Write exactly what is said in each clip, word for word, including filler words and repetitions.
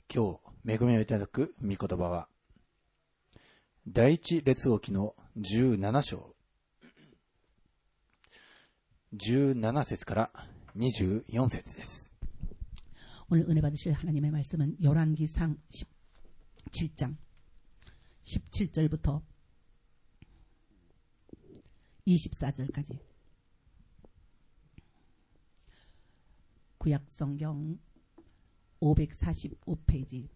今日恵みをいただく御言葉は第一列王記のじゅうなな章じゅうなな節からにじゅうよん節です。 오늘 은혜 받으실 하나님의 말씀은 열왕기상 십칠 장 십칠 절부터 이십사 절까지 구약성경 오백사십오 페이지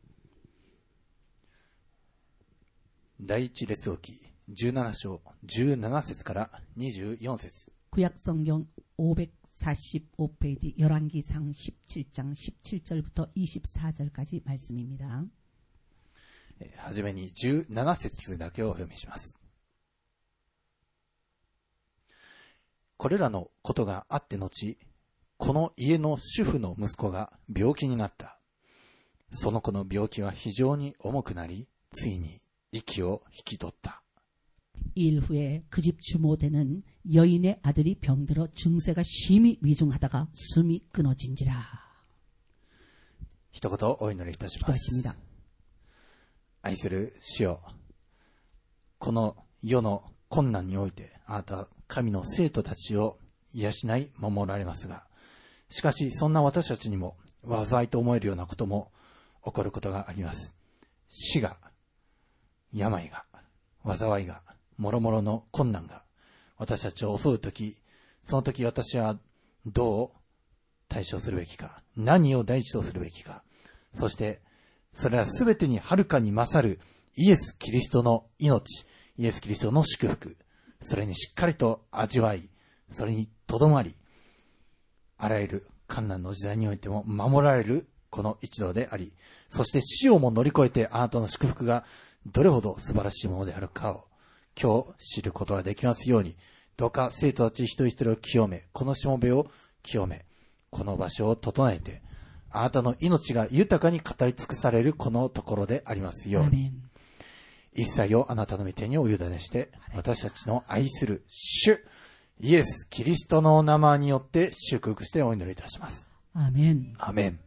第一列王記じゅうなな章じゅうなな節からにじゅうよん節 구약성경 오백사십오 페이지 열왕기상 십칠 장 십칠 절부터 이십사 절까지 말씀입니다. はじめにじゅうなな節だけをお読みします。これらのことがあって後、この家の主婦の息子が病気になった。その子の病気は非常に重くなり、ついに息を引き取った。 일 후에 그 집 주모되는 여인의 아들이 병들어 증세가 심히 위중하다가 숨이 끊어진지라. 一言お祈りいたします。 기도하십니다. 愛する主よ、この世の困難においてあなたは神の生徒たちを養い守られますが、しかしそんな私たちにも災いと思えるようなことも起こることがあります。死が、病が、災いが、もろもろの困難が私たちを襲うとき、その時私はどう対処するべきか、何を第一とするべきか、そしてそれはすべてにはるかに勝るイエス・キリストの命、イエス・キリストの祝福、それにしっかりと味わい、それにとどまり、あらゆる困難の時代においても守られるこの一同であり、そして死をも乗り越えてあなたの祝福がどれほど素晴らしいものであるかを今日知ることができますように、どうか生徒たち一人一人を清め、このしもべを清め、この場所を整えて、あなたの命が豊かに語り尽くされるこのところでありますように、一切をあなたの御手にお委ねして、私たちの愛する主イエス・キリストのお名前によって祝福してお祈りいたします。 アーメン。 アーメン。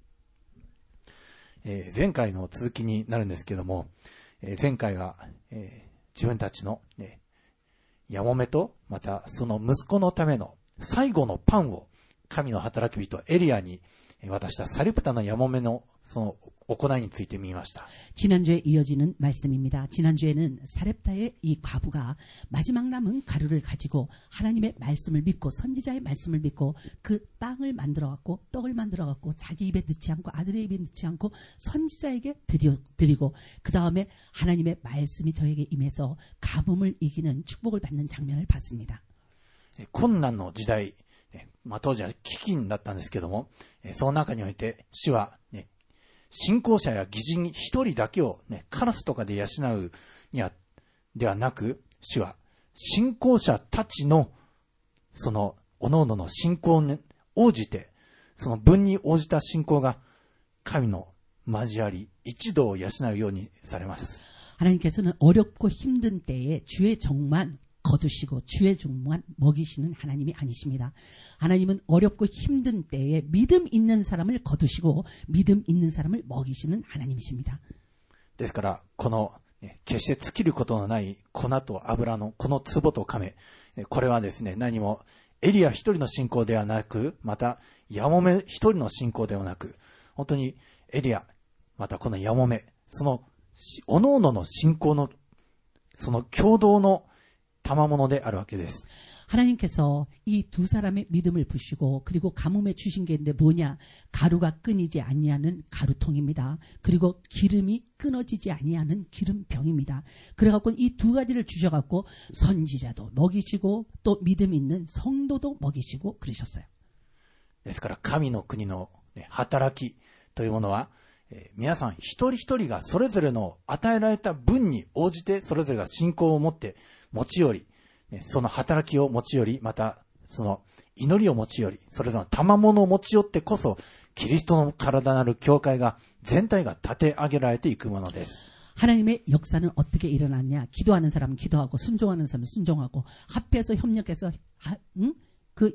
えー、前回の続きになるんですけども、えー、前回は、えー、自分たちの、ね、やもめとまたその息子のための最後のパンを神の働き人エリアに渡したサリプタのやもめのその行いについて見ました。 지난주에 이어지는 말씀입니다. 지난주에는 사렙타의 이 과부가 마지막 남은 가루를 가지고 하나님의 말씀을 믿고 선지자의 말씀을 믿고 그 빵을 만들어 갖고 떡을 만들어 갖고 자기 입에 넣지 않고 아들의 입에 넣지 않고 선지자에게 드려, 드리고 그 다음에 하나님의 말씀이 저에게 임해서 가뭄을 이기는 축복을 받는 장면을 봤습니다. 困難の時代、まあ、当時は飢饉だったんですけども、その中において主は、ね、信仰者や義人一人だけを、ね、カラスとかで養うにはではなく、主は信仰者たちのその各々の信仰に応じて、その分に応じた信仰が神の交わり一同を養うようにされます。 하나님께서는 어렵고 힘든 때에 주의 종만 거두시고 주의 종만 먹이시는 하나님이 아니십니다. 하나님은 어렵고 힘든 때에 믿음 있는 사람을 거두시고 믿음 있는 사람을 먹이시는 하나님이십니다. ですからこの決して尽きることのない粉と油のこの壺と亀、これはですね、何もエリア一人の信仰ではなく、またヤモメ一人の信仰ではなく、本当にエリアまたこのヤモメ、その各々の信仰のその共同の賜物であるわけです。 하나님께서 이 두 사람의 믿음을 부시고 그리고 가뭄에 주신 게 있는데 뭐냐? 가루가 끊이지 아니하는 가루통입니다. 그리고 기름이 끊어지지 아니하는 기름병입니다. 그래갖고 이 두 가지를 주셔갖고 선지자도 먹이시고 또 믿음 있는 성도도 먹이시고 그러셨어요. ですから神の国の働きというものは、皆さん一人一人がそれぞれの与えられた分に応じてそれぞれが信仰を持って持ち寄り、その働きを持ち寄り、またその祈りを持ち寄り、それぞれの賜物を持ち寄ってこそキリストの体なる教会が全体が立て上げられていくものです。 하나님의 역사는 어떻게 일어났냐? 기도하는 사람은 기도하고 순종하는 사람은 순종하고 합해서 협력해서 하, 응? 그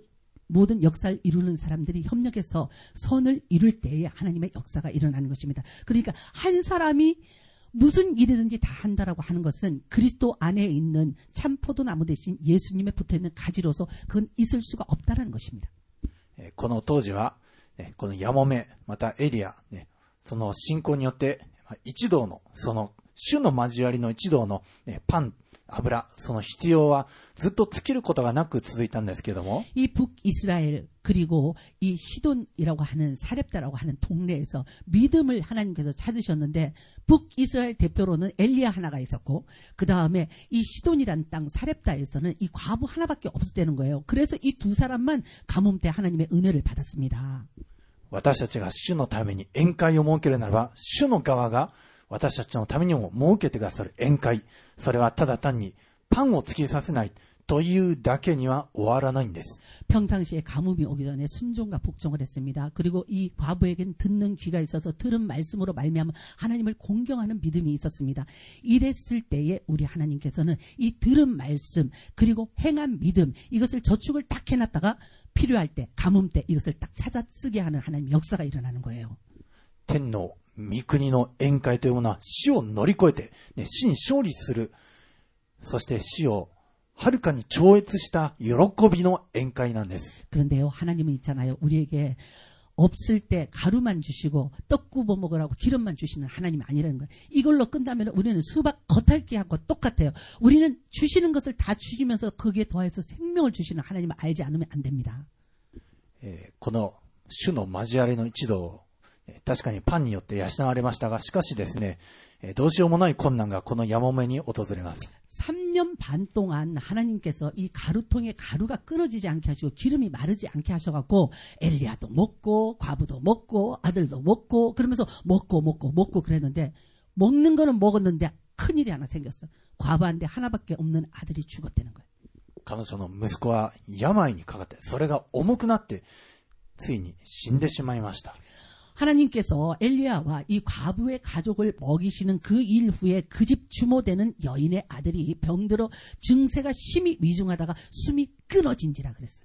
모든 역사를 이루는 사람들이 협력해서 선을 이룰 때에 하나님의 역사가 일어나는 것입니다. 그러니까 한 사람이 무슨 일이든지 다 한다라고 하는 것은 그리스도 안에 있는 참 포도나무 대신 예수님에 붙어있는 가지로서 그건 있을 수가 없다는 것입니다. この当時は、このヤモメ、またエリア、その信仰によって一同の、その主の交わりの一同のパン、油、その必要はずっと尽きることがなく続いたんですけども、 이 북이스라엘 그리고 이 시돈이라고 하는 사렙다라고 하는 동네에서 믿음을 하나님께서 찾으셨는데 북이스라엘 대표로는 엘리야 하나가 있었고 그 다음에 이 시돈이란 땅 사렙다에서는 이 과부 하나밖에 없었다는 거예요. 그래서 이 두 사람만 가뭄 때 하나님의 은혜를 받았습니다. 私たちが主のために宴会を設けるならば、主の側が私たちのためにも設けてくださる宴会、それはただ単にパンを突きさせないというだけには終わらないんです。 평상시에 가뭄이 오기 전에 순종과 복종을 했습니다. 그리고 이 과부에겐 듣는 귀가 있어서 들은 말씀으로 말미암아 하나님을 공경하는 믿음이 있었습니다. 이랬을 때에 우리 하나님께서는 이 들은 말씀 그리고 행한 믿음 이것을 저축을 딱 해놨다가 필요할 때 가뭄 때 이것을 딱 찾아 쓰게 하는 하나님의 역사가 일어나는 거예요. 天の御国の宴会というものは死を乗り越えて、ね、死に勝利する、そして死をはるかに超越した喜びの宴会なんです。 그런데요, 하나님은 있잖아요. 우리에게 없을 때 가루만 주시고 떡 구워 먹으라고 기름만 주시는 하나님이 아니라는 거예요. 이걸로 끝나면 우리는 수박 겉핥기하고 똑같아요. 우리는 주시는 것을 다 주시면서 거기에 더해서 생명을 주시는 하나님을 알지 않으면 안 됩니다. えー、この主の交わりの一同、確かにパンによって養われましたが、しかしですね、どうしようもない困難がこのヤモメに訪れます。 삼 년 반 동안 하나님께서 이 가루통에 가루가 끊어지지 않게 하시고 기름이 마르지 않게 하셔갖고 엘리야도 먹고 과부도 먹고 아들도 먹고 그러면서 먹고 먹고 먹고 그랬는데 먹는 거는 먹었는데 큰일이 하나 생겼어. 과부한테 하나밖에 없는 아들이 죽었다는 거예요. 彼女の息子は病にかかって、それが重くなってついに死んでしまいました。 하나님께서 엘리야와 이 과부의 가족을 먹이시는 그 일 후에 그 집 주모되는 여인의 아들이 병들어 증세가 심히 위중하다가 숨이 끊어진지라 그랬어요.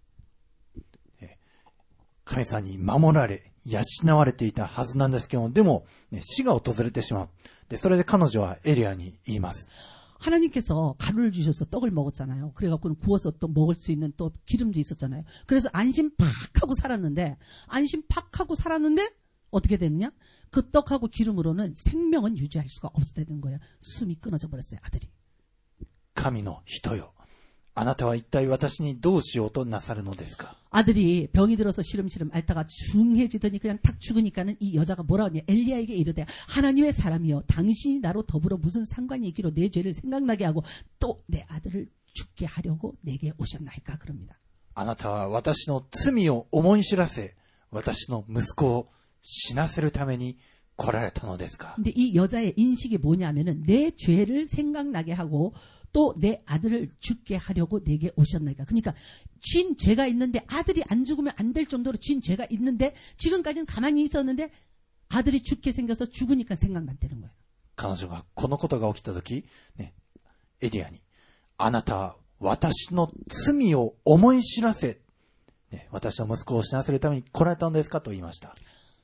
神様に守られ、養われていたはずなんですけども、でも、ね、死が訪れてしまう。で、それで彼女はエリアに言います。 하나님께서 가루를 주셔서 떡을 먹었잖아요. 그래갖고 구워서 또 먹을 수 있는 또 기름도 있었잖아요. 그래서 안심 팍 하고 살았는데, 안심 팍 하고 살았는데, 어떻게 됐느냐? 그 떡하고 기름으로는 생명은 유지할 수가 없었다는 거예요. 숨이 끊어져 버렸어요, 아들이. 神の人よ、あなたは一体私にどうしようとなさるのですか? 아들이 병이 들어서 시름시름 앓다가 중해지더니 그냥 탁 죽으니까는 이 여자가 뭐라 하냐? 엘리야에게 이르되 하나님의 사람이여, 당신이 나로 더불어 무슨 상관이 있기로 내 죄를 생각나게 하고 또 내 아들을 죽게 하려고 내게 오셨나이까? 그럽니다. あなたは私の罪を思い知らせ、私の息子を死なせるために来られたのですか? 근데 이 여자의 인식이 뭐냐면은 내 죄를 생각나게 하고 또 내 아들을 죽게 하려고 내게 오셨나이까. 그러니까 진 죄가 있는데 아들이 안 죽으면 안 될 정도로 진 죄가 있는데 지금까지는 가만히 있었는데 아들이 죽게 생겨서 죽으니까 생각난다는 거예요. 彼女がこのことが起きたとき、ね、エリアに、あなたは私の罪を思い知らせ、ね、私の息子を死なせるために来られたのですかと言いました。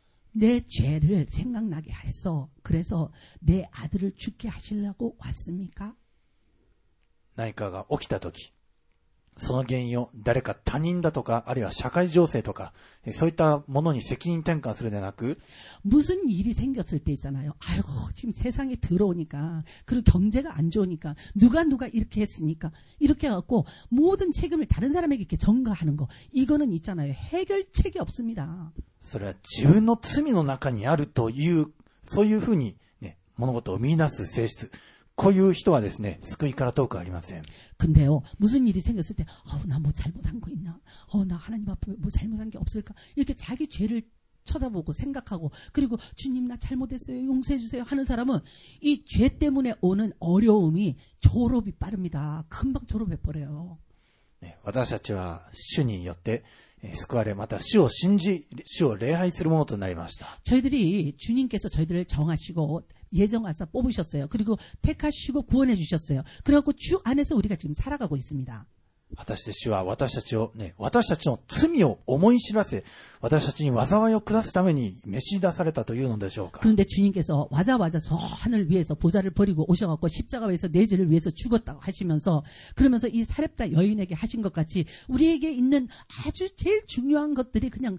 내 죄를 생각나게 했어. 그래서 내 아들을 죽게 하시려고 왔습니까? 何かが起きたとき、その原因を誰か他人だとか、あるいは社会情勢とか、そういったものに責任転換するでなく、 무슨 일이 생겼을 때 있잖아요. 아이고, 지금 세상에 들어오니까, 그리고 경제가 안 좋으니까, 누가 누가 이렇게 했으니까, 이렇게 해갖고 모든 책임을 다른 사람에게 이렇게 전가하는 거, 이거는 있잖아요. 해결책이 없습니다. それは自分の罪の中にあるという、そういうふうに、ね、物事を見出す性質。こういう人はですね、救いから遠くありません。 근데요, 무슨 일이 생겼을 때, 어, 나 뭐 잘못한 거 있나? 어, 나 하나님 앞에 뭐 잘못한 게 없을까? 이렇게 자기 죄를 쳐다보고 생각하고, 그리고 주님 나 잘못했어요, 용서해 주세요 하는 사람은 이 죄 때문에 오는 어려움이 졸업이 빠릅니다. 금방 졸업해 버려요. 私たちは主によって救われ、また主を信じ、主を礼拝するものとなりました。 저희들이 주님께서 저희들을 정하시고 예정하사 뽑으셨어요. 그리고 택하시고 구원해 주셨어요. 그래갖고 주 안에서 우리가 지금 살아가고 있습니다. 果たして主は私たちをね、私たちの罪を思い知らせ、私たちに災いを下すために召し出されたというのでしょうか。 그런데 주님께서 와자와자 저 하늘 위에서 보좌를 버리고 오셔갖고 십자가 위에서 내 죄를 위해서 죽었다고 하시면서 그러면서 이 사렙다 여인에게 하신 것 같이 우리에게 있는 아주 제일 중요한 것들이 그냥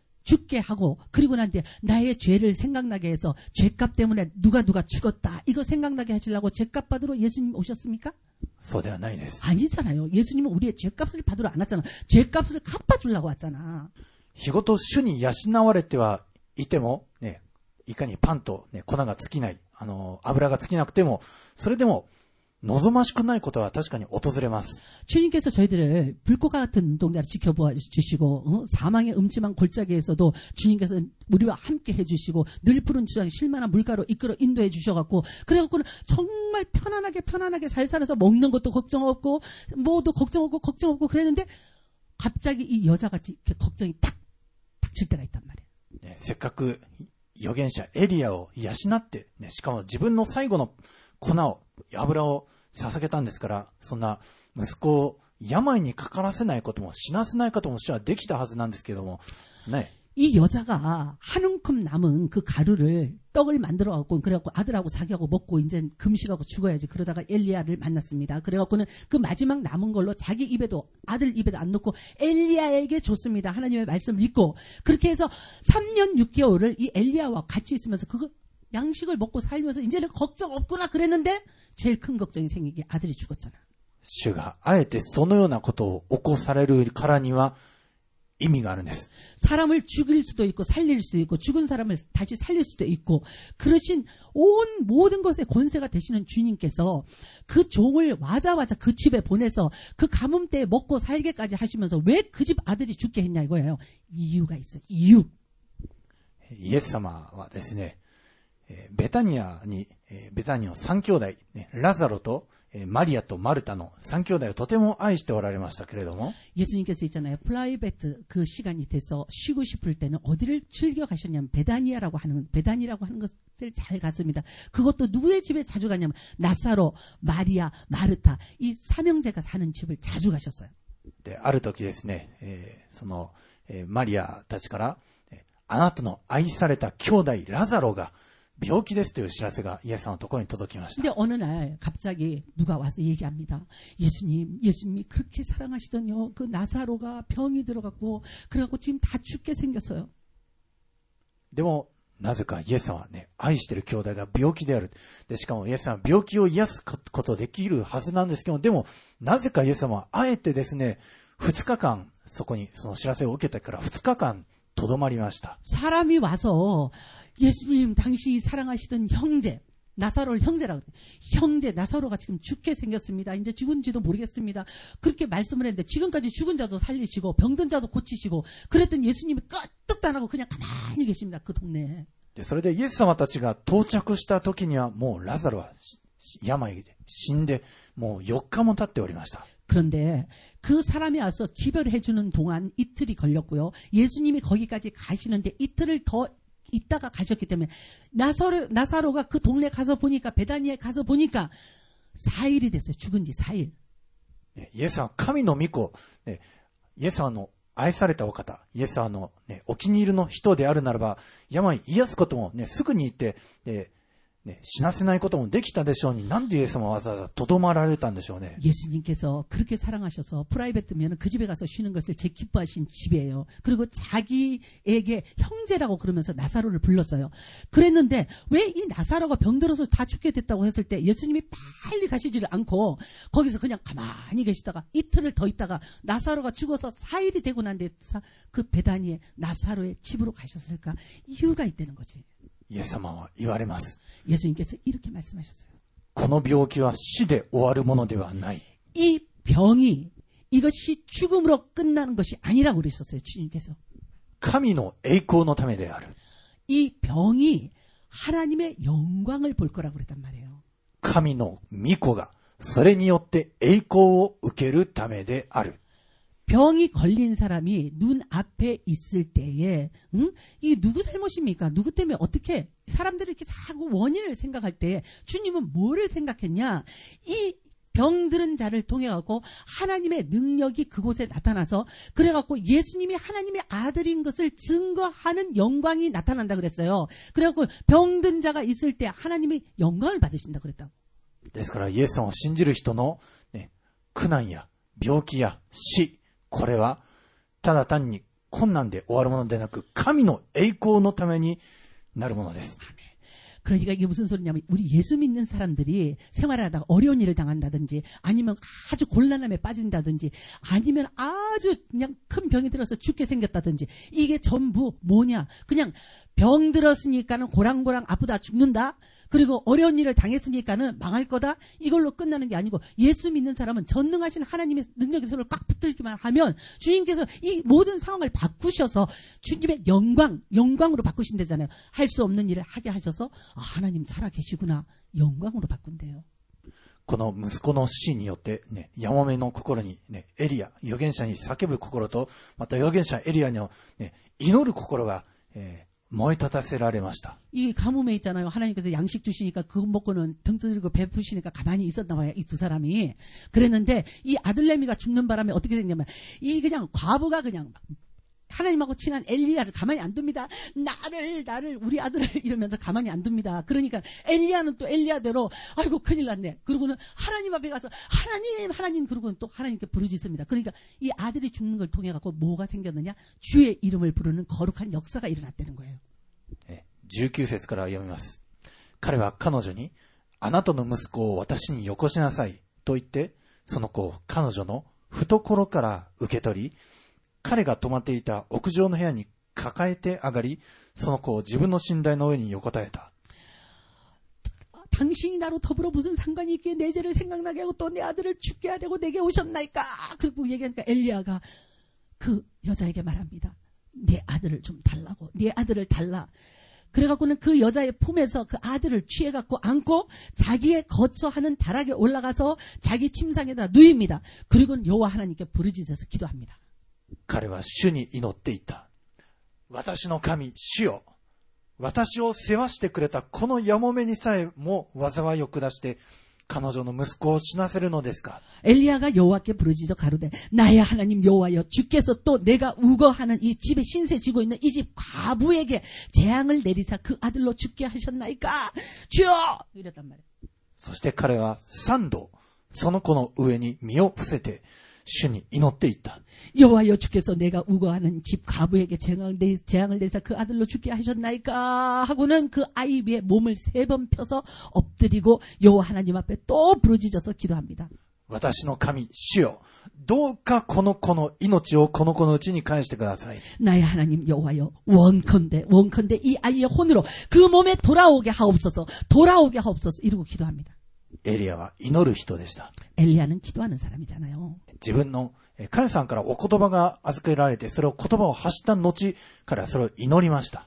죽게 하고 그리고 난 뒤에 나의 죄를 생각나게 해서 죄값 때문에 누가 누가 죽었다 이거 생각나게 하시려고 죄값 받으러 예수님 오셨습니까? そうではないです。 아니잖아요. 예수님은 우리의 죄값을 받으러 안 왔잖아. 죄값을 갚아주려고 왔잖아. 日ごと主に養われてはいても、ね、いかにパンと、ね、粉が尽きない、あの、油が尽きなくても、それでも、望ましくないことは確かに訪れます。 주님께서 저희들을 불꽃과 같은 눈동자를 지켜보아 주시고 어? 사망의 음침한 골짜기에서도 주님께서 우리와 함께 해주시고 늘 푸른 주장에 실만한 물가로 이끌어 인도해 주셔갖고 그래갖고는 정말 편안하게 편안하게 잘 살아서 먹는 것도 걱정 없고 뭐도 걱정 없고 걱정 없고 그랬는데 갑자기 이 여자같이 이렇게 걱정이 탁 닥칠 때가 있단 말이에요. ね、せっかく預言者エリアを養って、ね、しかも自分の最後の粉を油を捧げたんですから、そんな息子を病にかからせないことも死なせないことも主はできたはずなんですけどもね。 이 여자가 한 움큼 남은 그 가루를 떡을 만들어 갖고 그래갖고 아들하고 자기하고 먹고 이제 금식하고 죽어야지 그러다가 엘리야를 만났습니다. 그래갖고는 그 마지막 남은 걸로 자기 입에도 아들 입에도 안 넣고 엘리야에게 줬습니다. 하나님의 말씀을 읽고 그렇게 해서 삼 년 육 개월을 이 엘리야와 같이 있으면서 그거 양식을 먹고 살면서 이제는 걱정 없구나 그랬는데 제일 큰 걱정이 생기게 아들이 죽었잖아. 主があえてそのようなことを起こされるからには意味があるんです。 사람을 죽일 수도 있고 살릴 수도 있고 죽은 사람을 다시 살릴 수도 있고 그러신 온 모든 것의 권세가 되시는 주님께서 그 종을 와자와자 그 집에 보내서 그 가뭄 때에 먹고 살게까지 하시면서 왜 그 집 아들이 죽게 했냐 이거예요. 이유가 있어요. 이유. イエス様はですね、ベタニアに、ベタニアの三兄弟、ラザロとマリアとマルタの三兄弟をとても愛しておられましたけれども 예수님께서 있잖아요. 프라이베트 그 시간이 돼서 쉬고 싶을 때는 어디를 즐겨 가셨냐면 베다니아라고 하는 베다니라고 하는 것을 잘 갔습니다. 그것도 누구의 집에 자주 갔냐면 나사로, 마리아, 마르타 이 삼형제가 사는 집을 자주 가셨어요. である時ですね、えー、その、えー、マリアたちから、えー、あなたの愛された兄弟ラザロが病気ですという知らせがイエス様のところに届きました。 근데 어느 날 갑자기 누가 와서 얘기합니다. 예수님, 예수님이 그렇게 사랑하시더니요. 그 나사로가 병이 들어갔고 그래갖고 지금 다 죽게 생겼어요. でもなぜかイエス様はね、愛している兄弟が病気である。で、しかもイエス様は病気を癒すことできるはずなんですけど、でもなぜかイエス様はあえてですね、ふつかかんそこにその知らせを受けてからふつかかんとどまりました。 사람이 와서 예수님 당신이 사랑하시던 형제 나사로를 형제라고 형제 나사로가 지금 죽게 생겼습니다. 이제 죽은지도 모르겠습니다. 그렇게 말씀을 했는데 지금까지 죽은 자도 살리시고 병든 자도 고치시고 그랬더니 예수님이 끄떡도 안 하고 그냥 가만히 계십니다. 그 동네에. で、それでイエス様たちが到着した時にはもうラザロは病で死んでもうよっかも経っておりました。 그런데 그 사람이 와서 기별해 주는 동안 이틀이 걸렸고요. 예수님이 거기까지 가시는데 이틀을 더 있다가 가셨기 때문에 나사로, 나사로가 그 동네 가서 보니까 베다니에 가서 보니까 사 일이 됐어요. 죽은 지 사 일. イエスは神の御子、ね、イエス様の愛されたお方、イエス様の、ね、お気に入りの人であるならば、病癒すことも、ね、すぐに言って、ねね、死なせないこともできたでしょうに、なんでイエス様はわざわざとどまられたんでしょうね。 예수님께서 그렇게 사랑하셔서 프라이베트면 그 집에 가서 쉬는 것을 제일 기뻐하신 집이에요. 그리고 자기에게 형제라고 그러면서 나사로를 불렀어요. 그랬는데 왜 이 나사로가 병들어서 다 죽게 됐다고 했을 때 예수님이 빨리 가시지를 않고 거기서 그냥 가만히 계시다가 이틀을 더 있다가 나사로가 죽어서 사 일이 되고 난 뒤에 그 베다니에 나사로의 집으로 가셨을까? 이유가 있다는 거지. イエス様は言われます。 예수님께서 이렇게 말씀하셨어요. この病気は死で終わるものではない。 이 병이 이것이 죽음으로 끝나는 것이 아니라고 그러셨어요. 주님께서. 神の栄光のためである。 이 병이 하나님의 영광을 볼 거라고 그랬단 말이에요. 神の御子がそれによって栄光を受けるためである。 병이 걸린 사람이 눈 앞에 있을 때에 응? 이게 누구 잘못입니까? 누구 때문에 어떻게 사람들이 이렇게 자꾸 원인을 생각할 때 주님은 뭐를 생각했냐? 이 병들은 자를 통해 갖고 하나님의 능력이 그곳에 나타나서 그래 갖고 예수님이 하나님의 아들인 것을 증거하는 영광이 나타난다 그랬어요. 그래 갖고 병든 자가 있을 때 하나님이 영광을 받으신다 그랬다고. ですから、イエス様を信じる人の、ね、苦難や病気や死、これは、ただ単に困難で終わるものでなく、神の栄光のためになるものです。 그러니까 이게 무슨 소리냐면 우리 예수 믿는 사람들이 생활하다가 어려운 일을 당한다든지 아니면 아주 곤란함에 빠진다든지 아니면 아주 그냥 큰 병이 들어서 죽게 생겼다든지 이게 전부 뭐냐 그냥 병 들었으니까는 고랑고랑 아프다 죽는다 그리고 어려운 일을 당했으니까는 망할 거다 이걸로 끝나는 게 아니고 예수 믿는 사람은 전능하신 하나님의 능력의 손을 꽉 붙들기만 하면 주님께서 이 모든 상황을 바꾸셔서 주님의 영광 영광으로 바꾸신다잖아요. 할 수 없는 일을 하게 하셔서 아, 하나님 살아계시구나 영광으로 바꾼대요. この息子の死によってね、ヤモメの心にね、エリア、預言者に叫ぶ心と、また預言者エリアのね、祈る心が、えー 燃え立たせられました。 이 가뭄에 있잖아요. 하나님께서 양식 주시니까 그거 먹고는 등 두드리고 베푸시니까 가만히 있었나 봐요. 이 두 사람이. 그랬는데 이 아들내미가 죽는 바람에 어떻게 됐냐면 이 그냥 과부가 그냥 하나님하고 친한 엘리야를 가만히 안 둡니다. 나를 나를 우리 아들을 이러면서 가만히 안 둡니다. 그러니까 엘리야는 또 엘리야대로 아이고 큰일 났네. 그러고는 하나님 앞에 가서 하나님 하나님 그러고는 또 하나님께 부르짖습니다. 그러니까 이 아들이 죽는 걸 통해 갖고 뭐가 생겼느냐? 주의 이름을 부르는 거룩한 역사가 일어났다는 거예요. じゅうきゅう節から読みます。彼は彼女にあなたの息子を私によこしなさいと言ってその子を彼女の懐から受け取り彼が泊まっていた屋上の部屋に抱えて上がり、その子を自分の寝台の上に横たえた。 당신이 나로 더불어 무슨 상관이 있기에 내 죄를 생각나게 하고 또 내 아들을 죽게 하려고 내게 오셨나이까? 그리고 얘기하니까 엘리야가 그 여자에게 말합니다. 내 아들을 좀 달라고. 내 아들을 달라. 그래갖고는 그 여자의 품에서 그 아들을 취해갖고 안고 자기의 거처하는 다락에 올라가서 자기 침상에다 누입니다. 그리고는 여호와 하나님께 부르짖어서 기도합니다. 彼は主に祈っていた。私の神、主よ。私を世話してくれたこのやもめにさえも災いを下して彼女の息子を死なせるのですか? 엘리야가 여호와께 부르짖어 가로되 나의 하나님 여호와여 주께서 또 내가 우거하는 이 집에 신세 지고 있는 이 집 과부에게 재앙을 내리사 그 아들로 죽게 하셨나이까? 주여! 이랬단 말이에요. そして彼は三度その子の上に身を伏せて主に祈っていった。 여호와여 주께서 내가 우거하는 집 과부에게 재앙을, 내, 재앙을 내사 그 아들로 죽게 하셨나이까 하고는 그 아이 위에 몸을 세 번 펴서 엎드리고 여호와 하나님 앞에 또 부르짖어서 기도합니다. 私の神、主よ、どうかこの子の命をこの子のうちに返してください。 나의 하나님 여호와여 원컨대 원컨대 이 아이의 혼으로 그 몸에 돌아오게 하옵소서 돌아오게 하옵소서 이러고 기도합니다. エリアは祈る人でした。 엘리야는 기도하는 사람이잖아요. 自分の神さんからお言葉が預けられてそれを言葉を発した後彼はそれを祈りました。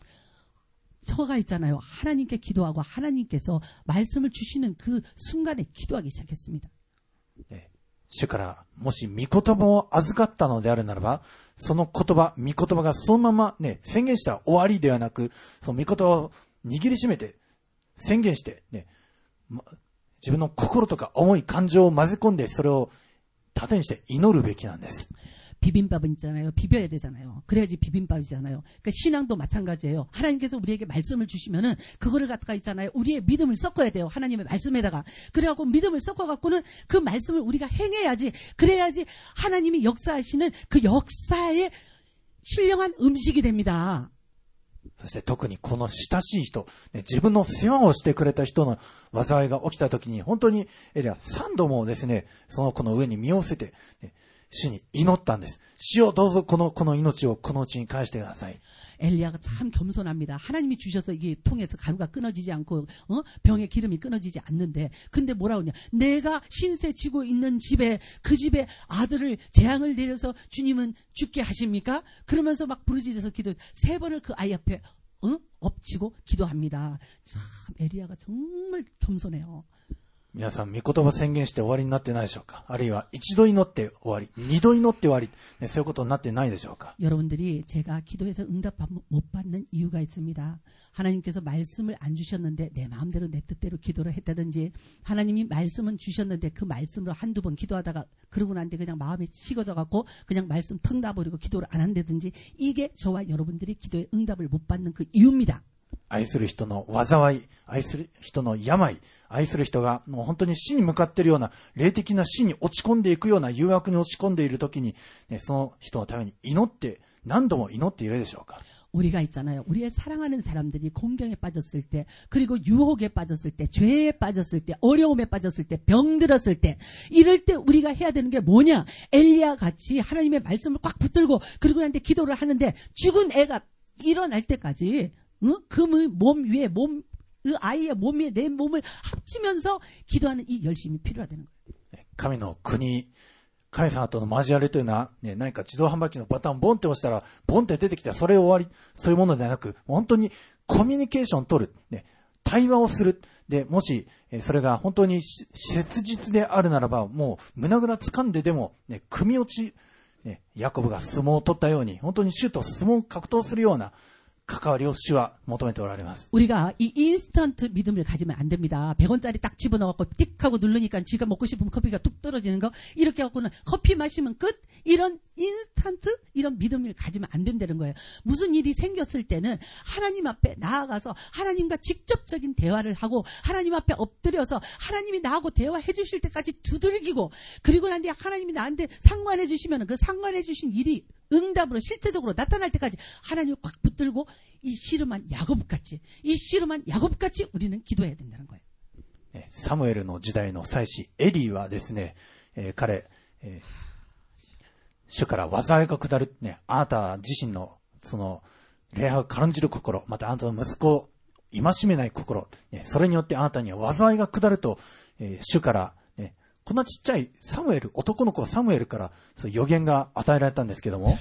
처가 있잖아요. 하나님께 기도하고 하나님께서 말씀을 주시는 그 순간에 기도하기 시작했습니다. 主からもし御言葉を預かったのであるならばその言葉、御言葉がそのままね宣言したら終わりではなくその御言葉を握りしめて宣言してね自分の心とか思い、感情を混ぜ込んでそれを盾にして祈るべきなんです。 비빔밥은 있잖아요. 비벼야 되잖아요. 그래야지 비빔밥이잖아요. 그러니까 신앙도 마찬가지예요. 하나님께서 우리에게 말씀을 주시면은 그거를 갖다가 있잖아요. 우리의 믿음을 섞어야 돼요. 하나님의 말씀에다가. 그래갖고 믿음을 섞어갖고는 그 말씀을 우리가 행해야지. 그래야지 하나님이 역사하시는 그 역사의 신령한 음식이 됩니다. そして特にこの親しい人、ね、自分の世話をしてくれた人の災いが起きた時に本当にエリア三度もですね、その子の上に身を伏せて、ね、主に祈ったんです。主よどうぞこの子の命をこのうちに返してください。 엘리야가 참 겸손합니다. 하나님이 주셔서 이게 통해서 가루가 끊어지지 않고 어? 병의 기름이 끊어지지 않는데 근데 뭐라 그러냐. 내가 신세 지고 있는 집에 그 집에 아들을 재앙을 내려서 주님은 죽게 하십니까? 그러면서 막 부르짖어서 기도 세 번을 그 아이 앞에 어? 엎치고 기도합니다. 참 엘리야가 정말 겸손해요. 皆さん、御言葉宣言して終わりになってないでしょうか。あるいは一度祈って終わり、二度祈って終わり、ね、そういうことになってないでしょうか。 여러분들이 제가 기도해서 응답 못 받는 이유가 있습니다. 하나님께서 말씀을 안 주셨는데 내 마음대로 내 뜻대로 기도를 했다든지, 하나님이 말씀은 주셨는데 그 말씀으로 한두 번 기도하다가 그러고 난데 그냥 마음이 식어져 갖고 그냥 말씀 턱 놔버리고 기도를 안 한다든지, 이게 저와 여러분들이 기도의 응답을 못 받는 그 이유입니다. 愛する人の災い、愛する人の病、愛する人がもう本当に死に向かっているような、霊的な死に落ち込んでいくような誘惑に落ち込んでいるときに、ね、その人のために祈って、何度も祈っているでしょうか。 우리가 있잖아요. 우리의 사랑하는 사람들이 공경에 빠졌을 때, 그리고 유혹에 빠졌을 때, 죄에 빠졌을 때, 어려움에 빠졌을 때, 병들었을 때, 이럴 때 우리가 해야 되는 게 뭐냐? 엘리야 같이 하나님의 말씀을 꽉 붙들고 그리고 나한테 기도를 하는데, 죽은 애가 일어날 때까지 응? 그 몸 위에 몸, 그 아이의 몸 위에 내 몸을 합치면서 기도하는 이 열심이 필요하다는 거예요. 神の国、神様との交わりというのは、ね、何か自動販売機のボタンをボンって押したら、ボンって出てきたらそれ終わり、そういうものではなく、本当にコミュニケーションを取る、ね、対話をする。で、もし、それが本当に切実であるならば、もう胸ぐら掴んででも、ね、組み落ち、ね、ヤコブが相撲を取ったように、本当に主と相撲を格闘するような、関わりを主は求めておられます。 우리가 이 인스턴트 믿음을 가지면 안 됩니다. 백 원짜리 딱 집어넣어갖고 띡 하고 누르니까 지가 먹고 싶으면 커피가 뚝 떨어지는 거, 이렇게 갖고는 커피 마시면 끝, 이런 인스턴트 이런 믿음을 가지면 안 된다는 거예요. 무슨 일이 생겼을 때는 하나님 앞에 나아가서 하나님과 직접적인 대화를 하고, 하나님 앞에 엎드려서 하나님이 나하고 대화해 주실 때까지 두들기고, 그리고 난 뒤에 하나님이 나한테 상관해 주시면 그 상관해 주신 일이 응답으로 실제적으로 나타날 때까지 하나님을 꽉 붙들고 이 씨름한 야곱같이, 이 씨름한 야곱같이 우리는 기도해야 된다는 거예요. サムエルの時代の祭司エリーはですね、えー、彼、えー、主から災いが下る、ね、あなた自身のその礼拝を軽んじる心、またあなたの息子を戒めない心、ね、それによってあなたには災いが下ると、えー、主からこんなちっちゃいサムエル、男の子サムエルからそう予言が与えられたんですけども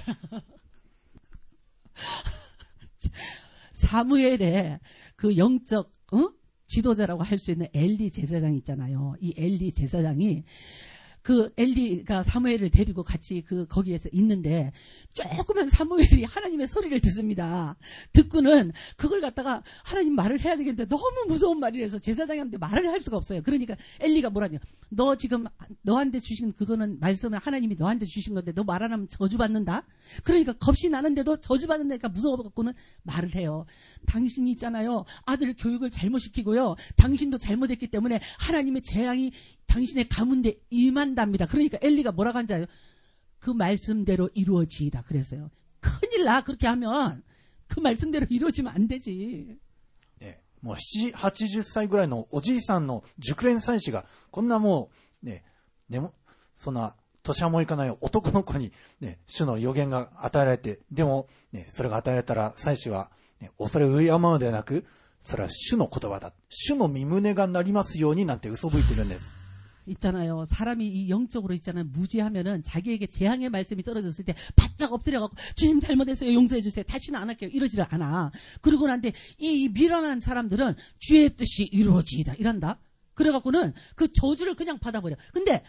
사무엘의 그 영적 어? 지도자라고 할 수 있는 엘리 제사장 있잖아요. 이 엘리 제사장이 그 엘리가 사무엘을 데리고 같이 그 거기에서 있는데, 조그만 사무엘이 하나님의 소리를 듣습니다. 듣고는 그걸 갖다가 하나님 말을 해야 되겠는데 너무 무서운 말이라서 제사장한테 말을 할 수가 없어요. 그러니까 엘리가 뭐라냐, 너 지금 너한테 주신 그거는 말씀은 하나님이 너한테 주신 건데 너 말 안 하면 저주받는다. 그러니까 겁이 나는데도 저주받는다니까 무서워갖고는 말을 해요. 당신이 있잖아요, 아들 교육을 잘못시키고요, 당신도 잘못했기 때문에 하나님의 재앙이 당신의 가문에 임한답니다. 그러니까 엘리가 뭐라고 한지 알아요? 그 말씀대로 이루어지이다 그랬어요. 큰일 나. 그렇게 하면 그 말씀대로 이루어지면 안 되지. 네, もうなな、はちじゅっさいぐらいのおじいさんの熟練祭司がこんなもうね、ねもそんな年はもいかない男の子にね、主の予言が与えられて、でもね、それが与えられたら祭司は、ね、恐れを敬うのではなく、それは主の言葉だ。主の御胸がなりますようになんて嘘吹いてるんです。 있잖아요. 사람이 이 영적으로 있잖아요. 무지하면은 자기에게 재앙의 말씀이 떨어졌을 때 바짝 엎드려갖고 주님 잘못했어요. 용서해 주세요. 다시는 안 할게요. 이러지를 않아. 그러고 난데 이 미련한 사람들은 주의 뜻이 이루어지이다 이란다. 그래갖고는 그 저주를 그냥 받아버려. 근데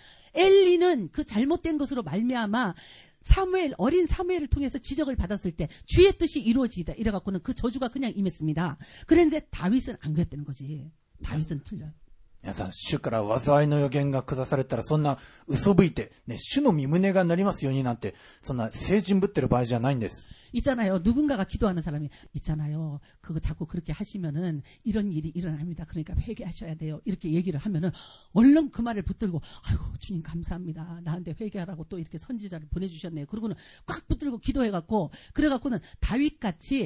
엘리는 그 잘못된 것으로 말미암아 사무엘, 어린 사무엘을 통해서 지적을 받았을 때 주의 뜻이 이루어지이다 이래갖고는 그 저주가 그냥 임했습니다. 그런데 다윗은 안 그랬다는 거지. 다윗은 틀려요. 皆さん、主から災いの予言が下されたら、そんな嘘吹いて、ね、主の御胸がなりますようになんて、そんな聖人ぶってる場合じゃないんです。 있잖아요. 누군가가 기도하는 사람이 있잖아요. 그거 자꾸 그렇게 하시면은 이런 일이 일어납니다. 그러니까 회개하셔야 돼요. 이렇게 얘기를 하면은 얼른 그 말을 붙들고, 아이고 주님 감사합니다. 나한테 회개하라고 또 이렇게 선지자를 보내주셨네요. 그러고는 꽉 붙들고 기도해갖고, 그래갖고는 다윗같이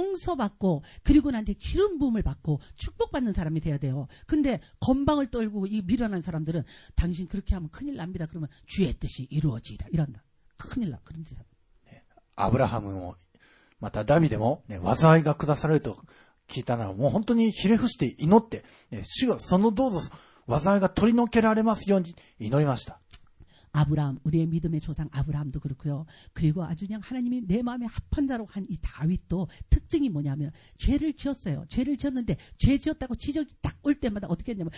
용서받고 그리고 나한테 기름 부음을 받고 축복받는 사람이 돼야 돼요. 근데 건방을 떨고 이 미련한 사람들은 당신 그렇게 하면 큰일 납니다. 그러면 주의 뜻이 이루어지다 이란다. 큰일 나. 그런 짓. アブラハムも、またダビデも、ね、災いが下されると聞いたなら、もう本当にひれ伏して祈って、ね、主がそのどうぞ災いが取り除けられますように祈りました。 아브라함, 우리의 믿음의 조상 아브라함도 그렇고요. 그리고 아주 그냥 하나님이 내 마음에 합한 자로 한 이 다윗도 특징이 뭐냐면 죄를 지었어요. 죄를 지었는데 죄 지었다고 지적이 딱 올 때마다 어떻게 했냐면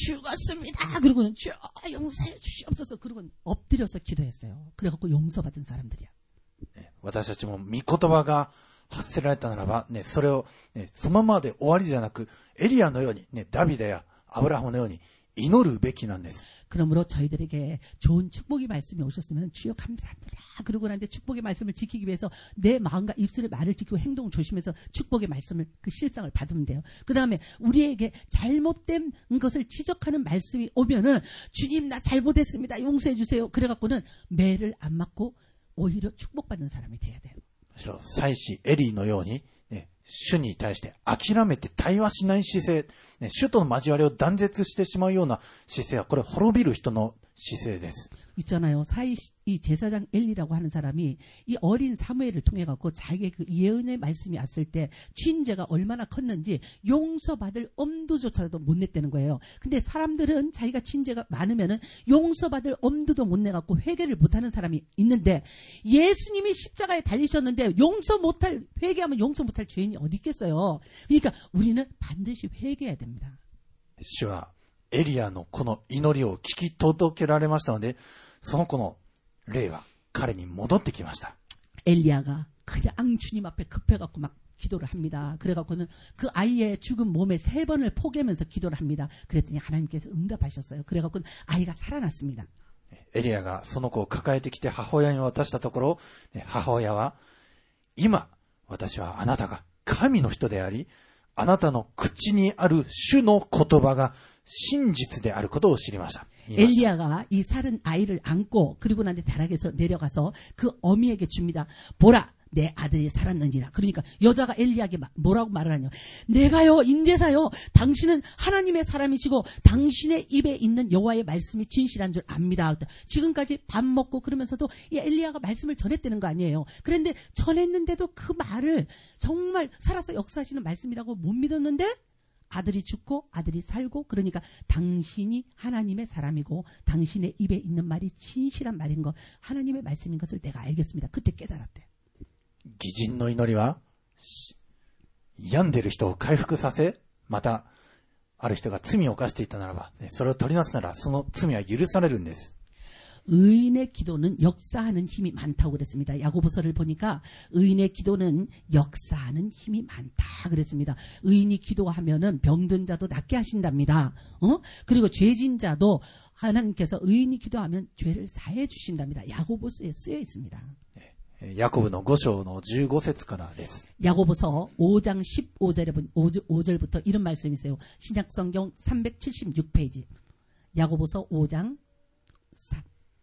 죽었습니다. 그러고는 주 용서해 주시옵소서. 그러고는 엎드려서 기도했어요. 그래갖고 용서받은 사람들이야. 私たちも御言葉が発せられたならば、ね、それを、ね、そのままで終わりじゃなく、エリアのように、ね、ダビデやアブラハムのように祈るべきなんです。 그러므로 저희들에게 좋은 축복의 말씀이 오셨으면 주여 감사합니다. 그러고 난데 축복의 말씀을 지키기 위해서 내 마음과 입술의 말을 지키고 행동을 조심해서 축복의 말씀을 그 실상을 받으면 돼요. 그 다음에 우리에게 잘못된 것을 지적하는 말씀이 오면은 주님 나 잘못했습니다. 용서해 주세요. 그래갖고는 매를 안 맞고 오히려 축복받는 사람이 돼야 돼요. 祭司エリーのように、ね、主に対して諦めて対話しない姿勢、ね、主との交わりを断絶してしまうような姿勢はこれ滅びる人の姿勢です。 있잖아요. 사이 이 제사장 엘리라고 하는 사람이 이 어린 사무엘을 통해 갖고 자기의 그 예언의 말씀이 왔을 때 친죄가 얼마나 컸는지 용서받을 엄두조차도 못 냈다는 거예요. 근데 사람들은 자기가 친죄가 많으면은 용서받을 엄두도 못 내 갖고 회개를 못 하는 사람이 있는데 예수님이 십자가에 달리셨는데 용서 못할 회개하면 용서 못할 죄인이 어디 있겠어요. 그러니까 우리는 반드시 회개해야 됩니다. 主はエリアのこの祈りを聞き届けられましたので、その子の霊は彼に戻ってきました。 엘리야가 그냥 주님 앞에 급해갖고 막 기도를 합니다. 그래갖고는 그 아이의 죽은 몸에 세 번을 포개면서 기도를 합니다. 그랬더니 하나님께서 응답하셨어요. 그래갖고는 아이가 살아났습니다. エリアがその子を抱えてきて母親に渡したところ、母親は、今、私はあなたが神の人であり、あなたの口にある主の言葉が真実であることを知りました。 엘리야가 이 살은 아이를 안고 그리고 난 뒤 다락에서 내려가서 그 어미에게 줍니다. 보라 내 아들이 살았느니라. 그러니까 여자가 엘리야에게 뭐라고 말을 하냐. 내가요 인제사요 당신은 하나님의 사람이시고 당신의 입에 있는 여호와의 말씀이 진실한 줄 압니다. 지금까지 밥 먹고 그러면서도 이 엘리야가 말씀을 전했다는 거 아니에요. 그런데 전했는데도 그 말을 정말 살아서 역사하시는 말씀이라고 못 믿었는데 아들이 죽고 아들이 살고 그러니까 당신이 하나님의 사람이고 당신의 입에 있는 말이 진실한 말인 것 하나님의 말씀인 것을 내가 알겠습니다. 그때 깨달았대. 義人の祈りは病んでいる人を回復させ、またある人が罪を犯していたならば、それを取りなすならその罪は許されるんです。 의인의 기도는 역사하는 힘이 많다고 그랬습니다. 야고보서를 보니까 의인의 기도는 역사하는 힘이 많다 그랬습니다. 의인이 기도하면은 병든 자도 낫게 하신답니다. 어? 그리고 죄진 자도 하나님께서 의인이 기도하면 죄를 사해 주신답니다. 야고보서에 쓰여 있습니다. ヤコブのご章のじゅうご節からです。 야고보서 오 장 십오 절에 오 절부터 이런 말씀이 있어요. 신약성경 삼백칠십육 페이지. 야고보서 오 장 사.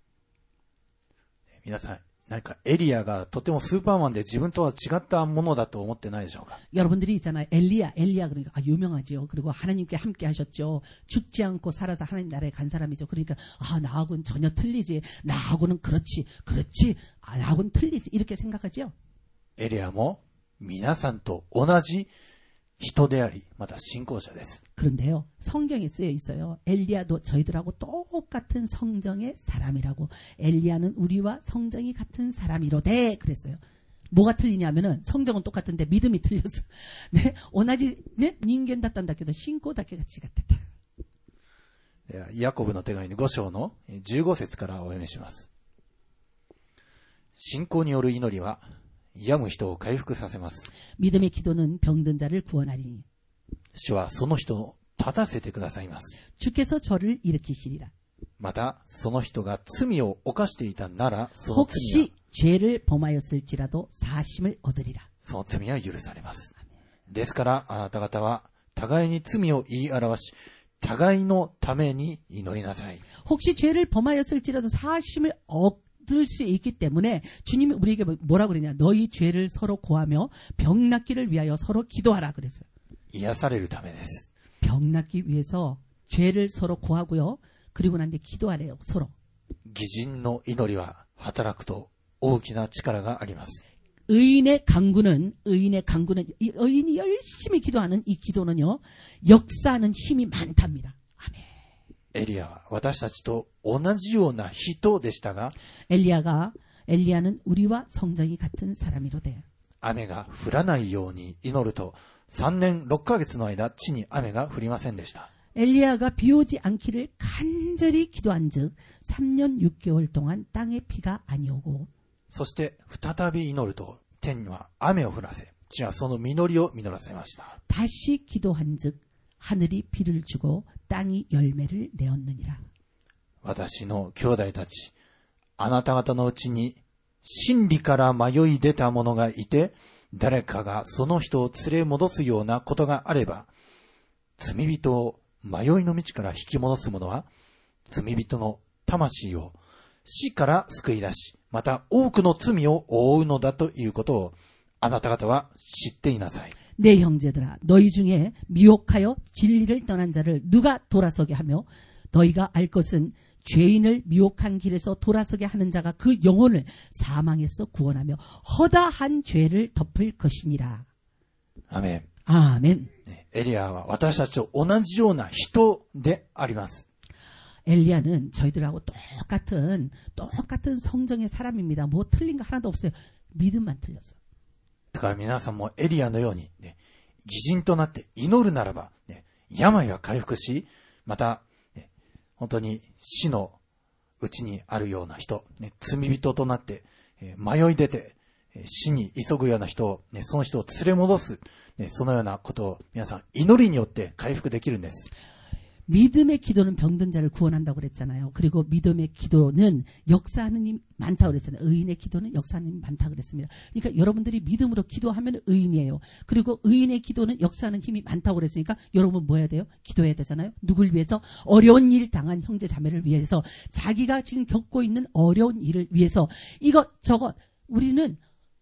皆さん、何かエリアがとてもスーパーマンで自分とは違ったものだと思ってないでしょうか。 여러분들이 있잖아요. 엘리야, 엘리야 그러니까 아, 유명하죠. 그리고 하나님께 함께 하셨죠. 죽지 않고 살아서 하나님 나라에 간 사람이죠. 그러니까 아 나하고는 전혀 틀리지. 나하고는 그렇지, 그렇지. 아, 나하고는 틀리지. 이렇게 생각하죠. エリアも皆さんと同じ人であり、また信仰者です。 그런데요, 성경에 쓰여 있어요. 엘리야도 저희들하고 똑같은 성정의 사람이라고. 엘리야는 우리와 성정이 같은 사람이로되 그랬어요. 뭐가 틀리냐면은 성정은 똑같은데 믿음이 틀렸어. 네, 同じね人間だったんだけど信仰だけが違ってた。 ヤコブの手紙のご章のじゅうご節からお読みします。信仰による祈りは病む人を回復させます。 믿음의 기도는 병든 자를 구원하리니 主はその人を立たせてくださいます。 주께서 저를 일으키시리라. またその人が罪を犯していたならその罪は 혹시 죄를 범하였을지라도 사심을 얻으리라. その罪は許されます。ですからあなた方は互いに罪を言い表し互いのために祈りなさい。 혹시 죄를 범하였을지라도 사심을 얻 들 수 있기 때문에 주님이 우리에게 뭐라고 그러냐. 너희 죄를 서로 고하며 병 낫기를 위하여 서로 기도하라 그랬어요. 癒されるためです。 병 낫기 위해서 죄를 서로 고하고요. 그리고 난 뒤에 기도하래요. 서로. 義人の祈りは働くと大きな力があります。 의인의 강구는 의인의 강구는 이 의인이 열심히 기도하는 이 기도는요. 역사하는 힘이 많답니다. 아멘. エリアは私たちと同じような人でしたが、 엘리야가 엘리야는 우리와 성정이 같은 사람이로되 雨が降らないように祈るとさんねんろっかげつの間地に雨が降りませんでした。 엘리야가 비 오지 않기를 간절히 기도한즉 삼 년 육 개월 동안 땅에 비가 아니오고 そして再び祈ると天には雨を降らせ、地はその実りを実らせました。 다시 기도한즉 하늘이 비를 주고 땅이 열매를 내었느니라. 私の兄弟たち、あなた方のうちに真理から迷い出た者がいて、誰かがその人を連れ戻すようなことがあれば、罪人を迷いの道から引き戻す者は、罪人の魂を死から救い出し、また多くの罪を負うのだということを、あなた方は知っていなさい。 내 형제들아 너희 중에 미혹하여 진리를 떠난 자를 누가 돌아서게 하며 너희가 알 것은 죄인을 미혹한 길에서 돌아서게 하는 자가 그 영혼을 사망에서 구원하며 허다한 죄를 덮을 것이니라. 아멘. 아멘. エリアは私たちと同じような人であります。 엘리야는 저희들하고 똑같은 똑같은 성정의 사람입니다. 뭐 틀린 거 하나도 없어요. 믿음만 틀렸어. だから皆さんもエリアのように、ね、義人となって祈るならば、ね、病は回復し、また、ね、本当に死のうちにあるような人、ね、罪人となって、えー、迷い出て、えー、死に急ぐような人を、ね、その人を連れ戻す、ね、そのようなことを皆さん祈りによって回復できるんです。 믿음의 기도는 병든 자를 구원한다고 그랬잖아요. 그리고 믿음의 기도는 역사하는 힘이 많다고 그랬잖아요. 의인의 기도는 역사하는 힘이 많다고 그랬습니다. 그러니까 여러분들이 믿음으로 기도하면 의인이에요. 그리고 의인의 기도는 역사하는 힘이 많다고 그랬으니까 여러분 뭐 해야 돼요? 기도해야 되잖아요. 누굴 위해서? 어려운 일 당한 형제 자매를 위해서, 자기가 지금 겪고 있는 어려운 일을 위해서, 이것 저것 우리는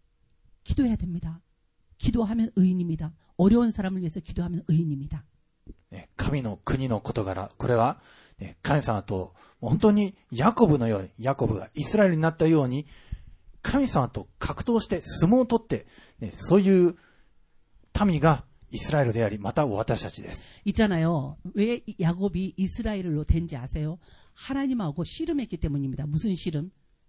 기도해야 됩니다. 기도하면 의인입니다. 어려운 사람을 위해서 기도하면 의인입니다. 神の国の事柄、これは神様と本当にヤコブのように、ヤコブがイスラエルになったように神様と格闘して相撲を取って、そういう民がイスラエルであり、また私たちです。 있잖아요. 왜 야곱이 이스라엘로 된지 아세요? 하나님하고 씨름했기 때문입니다. 무슨 씨름?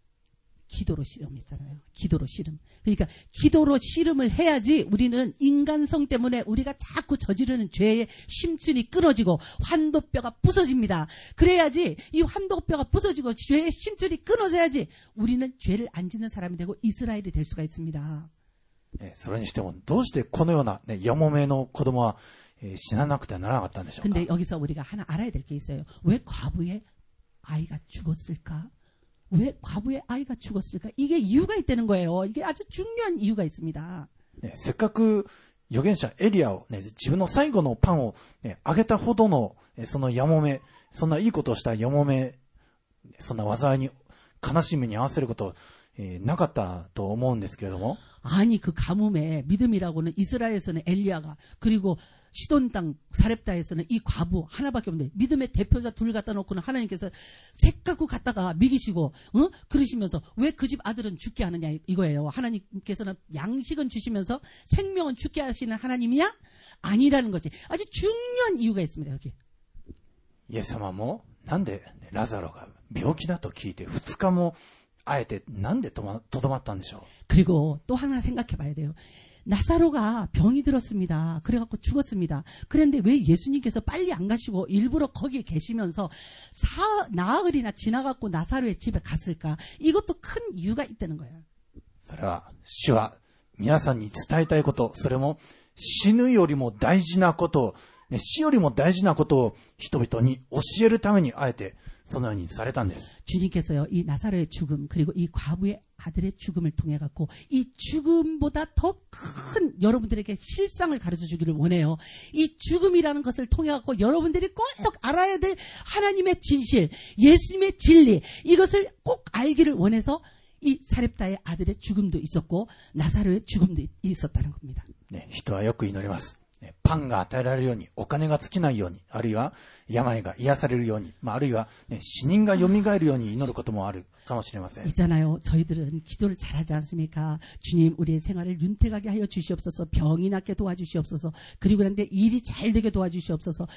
기도로 씨름했잖아요. 기도로 씨름. 그러니까 기도로 씨름을 해야지 우리는 인간성 때문에 우리가 자꾸 저지르는 죄의 심줄이 끊어지고 환도뼈가 부서집니다. 그래야지 이 환도뼈가 부서지고 죄의 심줄이 끊어져야지 우리는 죄를 안 짓는 사람이 되고 이스라엘이 될 수가 있습니다. それにしてもどうしてこのようなね、やもめの子供は死ななくてはならなかったんでしょうか。 근데 여기서 우리가 하나 알아야 될 게 있어요. 왜 과부의 아이가 죽었을까? 왜 과부의 아이가 죽었을까? 이게 이유가 있다는 거예요. 이게 아주 중요한 이유가 있습니다. ね、せっかく預言者エリアを、ね、自分の最後のパンを、ね、あげたほどのそのやもめ、そんないいことをしたやもめ、そんな災いに悲しみに合わせること、えー、なかったと思うんですけれども。 아니 그 가뭄에 믿음이라고는 이스라엘에서는 엘리야가, 그리고 시돈 땅 사렙다에서는 이 과부 하나밖에 없는데 믿음의 대표자 둘 갖다 놓고는 하나님께서 색 갖고 갖다가 미기시고 어? 그러시면서 왜 그 집 아들은 죽게 하느냐 이거예요. 하나님께서는 양식은 주시면서 생명은 죽게 하시는 하나님이야? 아니라는 거지. 아주 중요한 이유가 있습니다. 여기. イエス様もなんでラザロが病気だと聞いてふつかもあえてなんでとどまったんでしょう。 그리고 또 하나 생각해 봐야 돼요. 나사로가 병이 들었습니다. 그래갖고 죽었습니다. 그런데 왜 예수님께서 빨리 안 가시고 일부러 거기에 계시면서 사, 나흘이나 지나갖고 나사로의 집에 갔을까? 이것도 큰 이유가 있다는 거예요. それは主は皆さんに伝えたいこと、それも死ぬよりも大事なことを、ね、死よりも大事なことを人々に教えるためにあえてそのようにされたんです。 주님께서요, 이 나사로의 죽음, 그리고 이 과부의 아들의 죽음을 통해 갖고 이 죽음보다 더 큰 여러분들에게 실상을 가르쳐 주기를 원해요. 이 죽음이라는 것을 통해 갖고 여러분들이 꼭 알아야 될 하나님의 진실, 예수님의 진리, 이것을 꼭 알기를 원해서 이 사렙다의 아들의 죽음도 있었고 나사로의 죽음도 있었다는 겁니다. 네, 人はよく祈ります。 パンが与えられるように、お金が尽きないように、あるいは病が癒されるように、まあ、あるいは、ね、死人が蘇るように祈ることもあるかもしれません。 있잖아요. 저희들은 기도를 잘하지 않습니까? 주님, 우리의 생활을 윤택하게 하여 주시옵소서. 병이 낫게 도와주시옵소서. 그리고 그런데 일이 잘 되게 도와주시옵소서.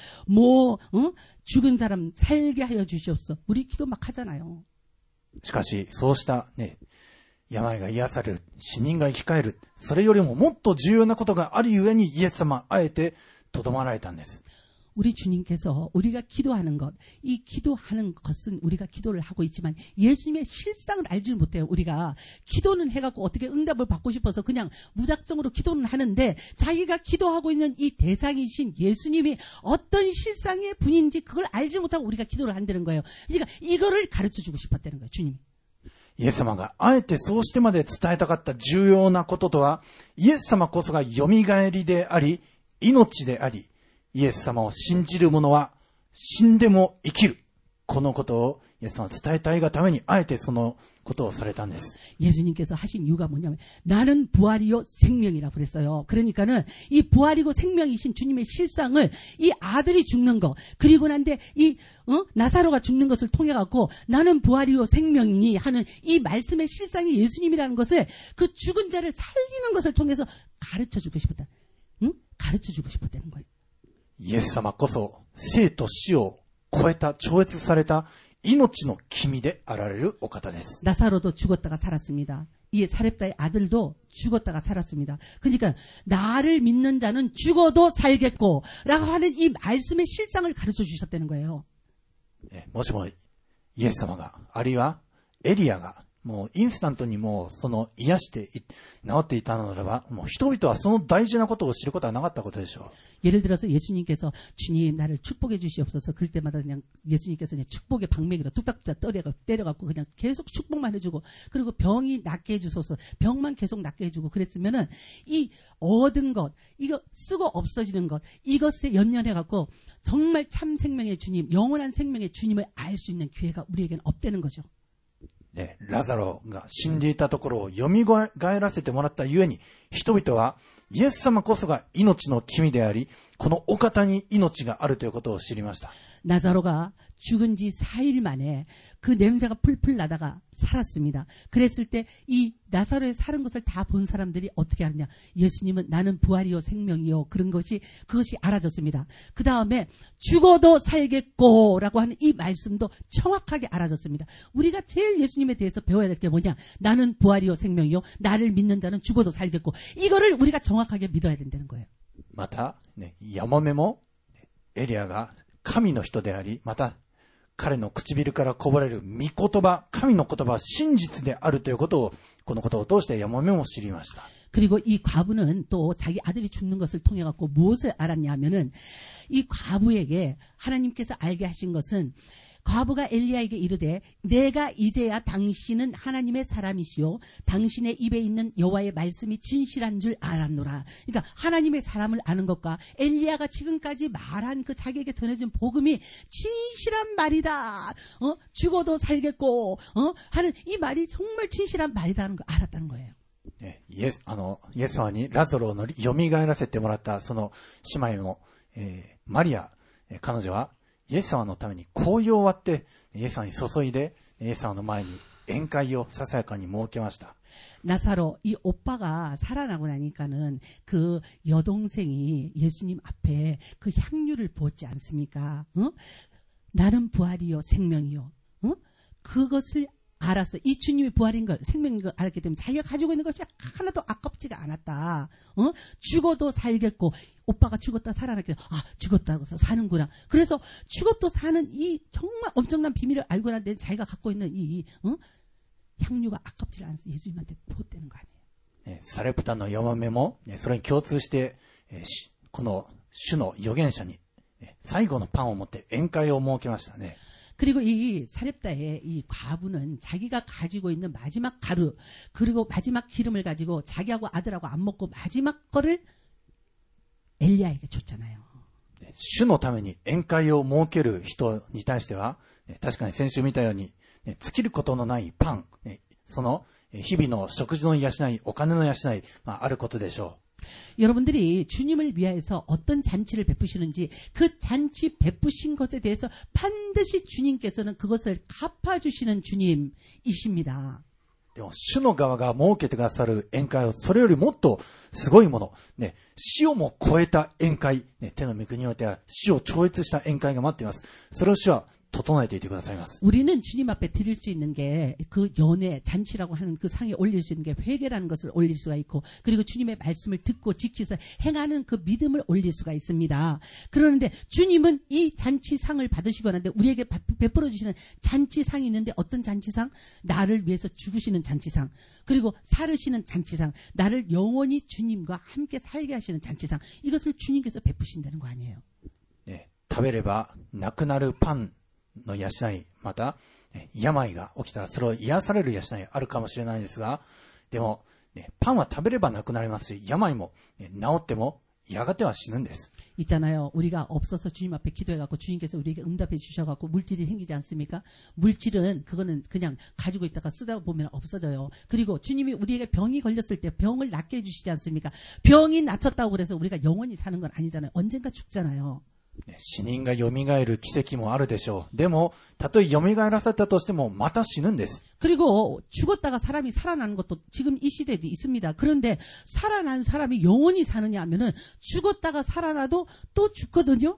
뭐 어? 죽은 사람 살게 하여 주시옵소서. 우리 기도 막 하잖아요. しかし、そうしたね、病が癒される、死人が生き返る、それよりももっと重要なことがあるゆえにイエス様あえてとどまられたんです。 우리 주님께서 우리가 기도하는 것, 이 기도하는 것은 우리가 기도를 하고 있지만 예수님의 실상을 알지 못해요. 우리가 기도는 해갖고 어떻게 응답을 받고 싶어서 그냥 무작정으로 기도는 하는데 자기가 기도하고 있는 이 대상이신 예수님이 어떤 실상의 분인지 그걸 알지 못하고 우리가 기도를 한다는 거예요. 그러니까 이거를 가르쳐주고 싶었다는 거예요. 주님이. イエス様があえてそうしてまで伝えたかった重要なこととは、イエス様こそがよみがえりであり、命であり、イエス様を信じる者は死んでも生きる。このことをイエス様は伝えたいがためにあえてそのことをされたんです。 예수님께서 하신 이유가 뭐냐면 나는 부활이요 생명이라 그랬어요. 그러니까는 이 부활이고 생명이신 주님의 실상을 이 아들이 죽는 거 그리고 난데 이 어? 나사로가 죽는 것을 통해 갖고 나는 부활이요 생명이니 하는 이 말씀의 실상이 예수님이라는 것을 그 죽은 자를 살리는 것을 통해서 가르쳐 주고 싶었다. 응? 가르쳐 주고 싶었다는 거예요. イエス様こそ生と死を超えた超越された命の君であられるお方です。 나사로도 죽었다가 살았습니다. 이 사렙다의 아들도 죽었다가 살았습니다. 그러니까 나를 믿는 자는 죽어도 살겠고 라고 하는 이 말씀의 실상을 가르쳐 주셨다는 거예요. もしもイエス様があるいはエリアがもうインスタントにもうその癒して治っていたのならばもう人々はその大事なことを知ることはなかったことでしょう。 예를 들어서 예수님께서 주님 나를 축복해 주시옵소서 그럴 때마다 그냥 예수님께서 그냥 축복의 방맹이로 뚝딱뚝딱 때려가, 때려갖고 그냥 계속 축복만 해주고 그리고 병이 낫게 해주소서 병만 계속 낫게 해주고 그랬으면은 이 얻은 것 이거 쓰고 없어지는 것 이것에 연연해갖고 정말 참 생명의 주님 영원한 생명의 주님을 알 수 있는 기회가 우리에게는 없다는 거죠. ね、ラザロが死んでいたところを蘇らせてもらったゆえに人々はイエス様こそが命の君でありこのお方に命があるということを知りました。 나사로가 죽은 지 사 일 만에 그 냄새가 풀풀 나다가 살았습니다. 그랬을 때 이 나사로의 사는 것을 다 본 사람들이 어떻게 하느냐. 예수님은 나는 부활이요 생명이요. 그런 것이 그것이 알아졌습니다. 그 다음에 죽어도 살겠고 라고 하는 이 말씀도 정확하게 알아졌습니다. 우리가 제일 예수님에 대해서 배워야 될 게 뭐냐. 나는 부활이요 생명이요. 나를 믿는 자는 죽어도 살겠고 이거를 우리가 정확하게 믿어야 된다는 거예요. また、ね、ヤモメもエリアが神の人でありまた彼の唇からこぼれる御言葉神の言葉は真実であるということをこのことを通してヤモメも知りました。 그리고 이 과부는 또 자기 아들이 죽는 것을 통해 갖고 무엇을 알았냐면은 이 과부에게 하나님께서 알게 하신 것은 과부가 엘리야에게 이르되 내가 이제야 당신은 하나님의 사람이시오 당신의 입에 있는 여호와의 말씀이 진실한 줄 알았노라. 그러니까 하나님의 사람을 아는 것과 엘리야가 지금까지 말한 그 자기에게 전해준 복음이 진실한 말이다. 어? 죽어도 살겠고 어? 하는 이 말이 정말 진실한 말이다는 걸 알았다는 거예요. イエス、あの、イエス様にラザロを蘇らせてもらったその姉妹の、えー、マリア、彼女はイエス様のために香油を割ってイエス様に注いでイエス様の前に宴会をささやかに設けました。 나사로 이 오빠가 살아나고 나니까는 그 여동생이 예수님 앞에 그 향유를 부었지 않습니까? 어? 나는 부활이요 생명이요. 어? 그것을 알았어. 이 주님이 부활인 걸 생명인 걸 알았기 때문에 자기가 가지고 있는 것이 하나도 아깝지가 않았다. 어? 죽어도 살겠고 오빠가 죽었다 살아났기 때문에 아 죽었다고 사는구나. 그래서 죽어도 사는 이 정말 엄청난 비밀을 알고 난 데는 자기가 갖고 있는 이 어? 향유가 아깝지 않아서 예수님한테 부었다는 거 아니에요. サレプタのヤモメもそれに共通してこの主の預言者に最後のパンを持って宴会を設けましたね。 그리고 이 사렙다의 이 과부는 자기가 가지고 있는 마지막 가루 그리고 마지막 기름을 가지고 자기하고 아들하고 안 먹고 마지막 거를 엘리야에게 줬잖아요. 主のために宴会を設ける人に対しては確かに先週見たように尽きることのないパンその日々の食事の養いお金の養い、まあ、あることでしょう。 여러분들이 주님을 위하여서 어떤 잔치를 베푸시는지 그 잔치 베푸신 것에 대해서 반드시 주님께서는 그것을 갚아주시는 주님이십니다. でも、主の側が設けてくださる宴会を、それよりもっとすごいもの、ね、死をも超えた宴会、ね、天の御国においては死を超越した宴会が待っています。それを主は整えていてくださいます。 우리는 주님 앞에 드릴 수 있는 게 그 연회 잔치라고 하는 그 상에 올릴 수 있는 게 회개라는 것을 올릴 수가 있고, 그리고 주님의 말씀을 듣고 지키서 행하는 그 믿음을 올릴 수가 있습니다. 그러는데 주님은 이 잔치상을 받으시고 하는데 우리에게 베풀어 주시는 잔치상이 있는데, 어떤 잔치상? 나를 위해서 죽으시는 잔치상, 그리고 살으시는 잔치상, 나를 영원히 주님과 함께 살게 하시는 잔치상, 이것을 주님께서 베푸신다는 거 아니에요. 네, 食べればなくなるパンの養い、また病が起きたらそれを癒される養いあるかもしれないですが、でも、ね、パンは食べればなくなりますし、病も、ね、治ってもやがては死ぬんです。 있잖아요. 우리가 없어서 주님 앞에 기도해갖고 주님께서 우리에게 응답해 주셔갖고 물질이 생기지 않습니까? 물질은 그거는 그냥 가지고 있다가 쓰다 보면 없어져요. 그리고 주님이 우리에게 병이 걸렸을 때 병을 낫게 해주시지 않습니까? 병이 낫았다고 그래서 우리가 영원히 사는 건 아니잖아요. 언젠가 죽잖아요. 死人が蘇る奇跡もあるでしょう。でも、たとえ蘇らせたとしてもまた死ぬんです。 그리고 죽었다가 사람이 살아나는 것도 지금 이 시대에도 있습니다. 그런데 살아난 사람이 영원히 사느냐 하면은 죽었다가 살아나도 또 죽거든요.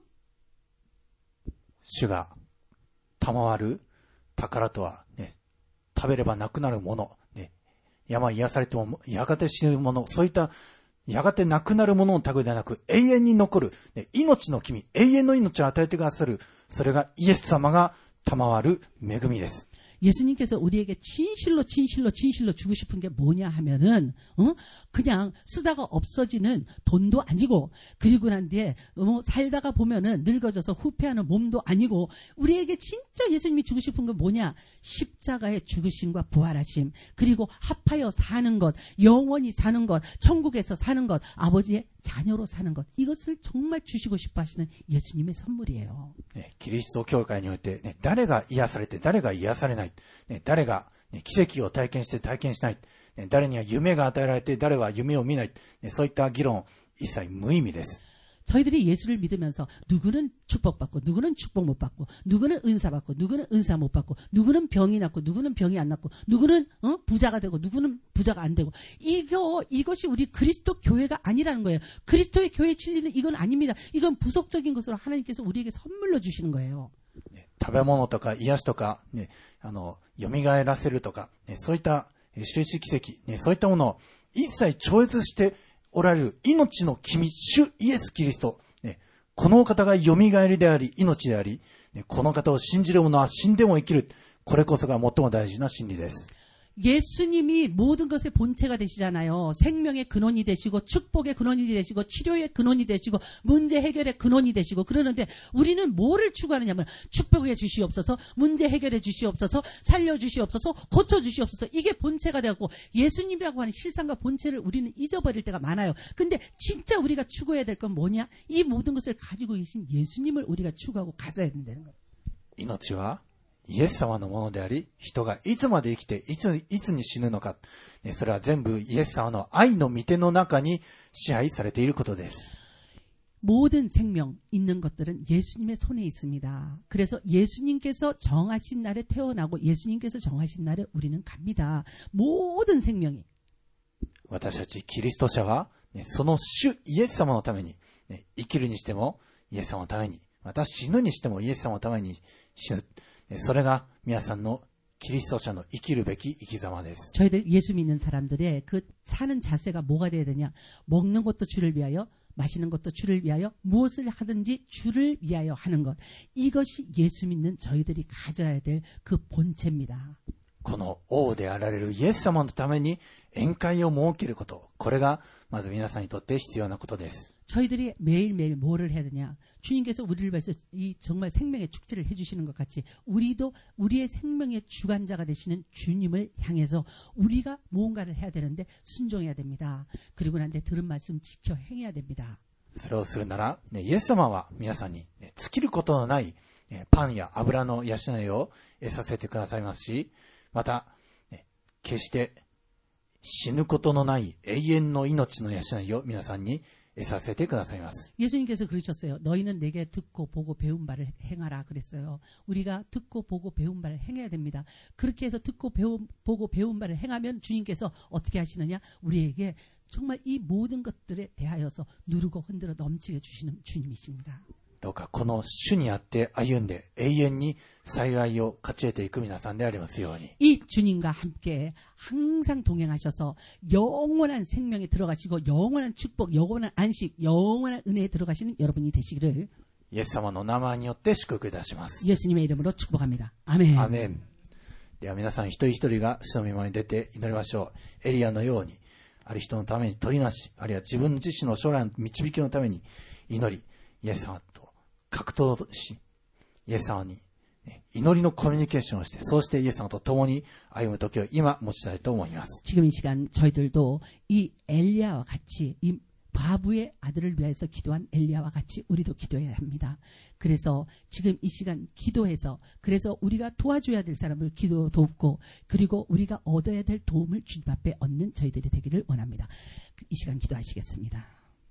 主が賜る宝とは、ね、食べればなくなるもの、ね、病癒されてもやがて死ぬもの、そういったやがてなくなるものの類ではなく、永遠に残る、ね、命の君、永遠の命を与えてくださる、それがイエス様が賜る恵みです。 예수님께서 우리에게 진실로 진실로 진실로 주고 싶은 게 뭐냐 하면은 어? 그냥 쓰다가 없어지는 돈도 아니고, 그리고 난 뒤에 뭐 살다가 보면은 늙어져서 후패하는 몸도 아니고, 우리에게 진짜 예수님이 주고 싶은 건 뭐냐? 십자가의 죽으심과 부활하심, 그리고 합하여 사는 것, 영원히 사는 것, 천국에서 사는 것, 아버지의 자녀로 사는 것, 이것을 정말 주시고 싶어 하시는 예수님의 선물이에요. ね、キリスト教会において、ね、誰が癒されて誰が癒されない、ね、誰が、ね、奇跡を体験して体験しない、ね、誰には夢が与えられて誰は夢を見ない、ね、そういった議論一切無意味です。 저희들이 예수를 믿으면서 누구는 축복받고 누구는 축복 못 받고, 누구는 은사 받고 누구는 은사 못 받고, 누구는 병이 낫고 누구는 병이 안 낫고, 누구는 어? 부자가 되고 누구는 부자가 안 되고, 이거 이것이 우리 그리스도 교회가 아니라는 거예요. 그리스도의 교회 진리는 이건 아닙니다. 이건 부속적인 것으로 하나님께서 우리에게 선물로 주시는 거예요. 食べ物とか癒しとか、ね、あの蘇らせるとか、ね、そういった印奇跡、ね、そういったものを一切超越しておられる命の君、主イエス・キリスト、ね、このお方が蘇りであり命であり、ね、この方を信じる者は死んでも生きる、これこそが最も大事な真理です。 예수님이 모든 것의 본체가 되시잖아요. 생명의 근원이 되시고, 축복의 근원이 되시고, 치료의 근원이 되시고, 문제 해결의 근원이 되시고, 그러는데 우리는 뭐를 추구하느냐면 축복해 주시옵소서, 문제 해결해 주시옵소서, 살려 주시옵소서, 고쳐 주시옵소서, 이게 본체가 되었고, 예수님이라고 하는 실상과 본체를 우리는 잊어버릴 때가 많아요. 근데 진짜 우리가 추구해야 될 건 뭐냐? 이 모든 것을 가지고 계신 예수님을 우리가 추구하고 가져야 된다는 거예요. 命はイエス様のものであり、人がいつまで生きていつ、いつに死ぬのか、それは全部イエス様の愛の御手の中に支配されていることです。 모든 생명 있는 것들은 예수님의 손에 있습니다. 그래서 예수님께서 정하신 날에 태어나고 예수님께서 정하신 날에 우리는 갑니다. 모든 생명이. 私たちキリスト者は、その主イエス様のために、生きるにしてもイエス様のために、また死ぬにしてもイエス様のために死ぬ。 それが皆さんのキリスト者の生きるべき生き様です。 저희들 예수 믿는 사람들의 그 사는 자세가 뭐가 돼야 되냐? 먹는 것도 주를 위하여, 마시는 것도 주를 위하여, 무엇을 하든지 주를 위하여 하는 것. 이것이 예수 믿는 저희들이 가져야 될 그 본체입니다. この王であられるイエス様のために宴会を設けること、これがまず皆さんにとって必要なことです。 저희들이 매일매일 뭐를 해야 되냐? 주님께서 우리를 위해서 이 정말 생명의 축제를 해주시는 것 같이 우리도 우리의 생명의 주관자가 되시는 주님을 향해서 우리가 무언가를 해야 되는데 순종해야 됩니다. 그리고 난 뒤에 들은 말씀 지켜 행해야 됩니다. それをするなら、ね、イエス様は皆さんに、ね、尽きることのない、ね、パンや油の養いを得させてくださいますし、また、ね、決して死ぬことのない永遠の命の養いを皆さんに得させてくださいます。 예수님께서 그러셨어요. 너희는 내게 듣고 보고 배운 바를 행하라 그랬어요. 우리가 듣고 보고 배운 바를 행해야 됩니다. 그렇게 해서 듣고 배운, 보고 배운 바를 행하면 주님께서 어떻게 하시느냐? 우리에게 정말 이 모든 것들에 대하여서 누르고 흔들어 넘치게 주시는 주님이십니다. どうかこの主にあって歩んで永遠に幸いを勝ち得ていく皆さんでありますように。 이 주님과 함께 항상 동행하셔서 영원한 생명에 들어가시고 영원한 축복, 영원한 안식, 영원한 은혜에 들어가시는 여러분이 되시기를 イエス様の名前によって祝福いたします。 예수님의 이름으로 축복합니다. 아멘. アメン。では皆さん一人一人が主の御前に出て祈りましょう。エリアのように、ある人のために取りなし、あるいは自分自身の将来の導きのために祈り、イエス様と格闘し、イエス様に、ね、祈りのコミュニケーションをして、そうしてイエス様と共に歩む時を今持ちたいと思います。 지금 이 시간 저희들도 이 엘리야와 같이 이 과부의 아들을 위해서 기도한 엘리야와 같이 우리도 기도해야 합니다. 그래서 지금 이 시간 기도해서 그래서 우리가 도와줘야 될 사람을 기도 돕고 그리고 우리가 얻어야 될 도움을 주님 앞에 얻는 저희들이 되기를 원합니다. 이 시간 기도하시겠습니다.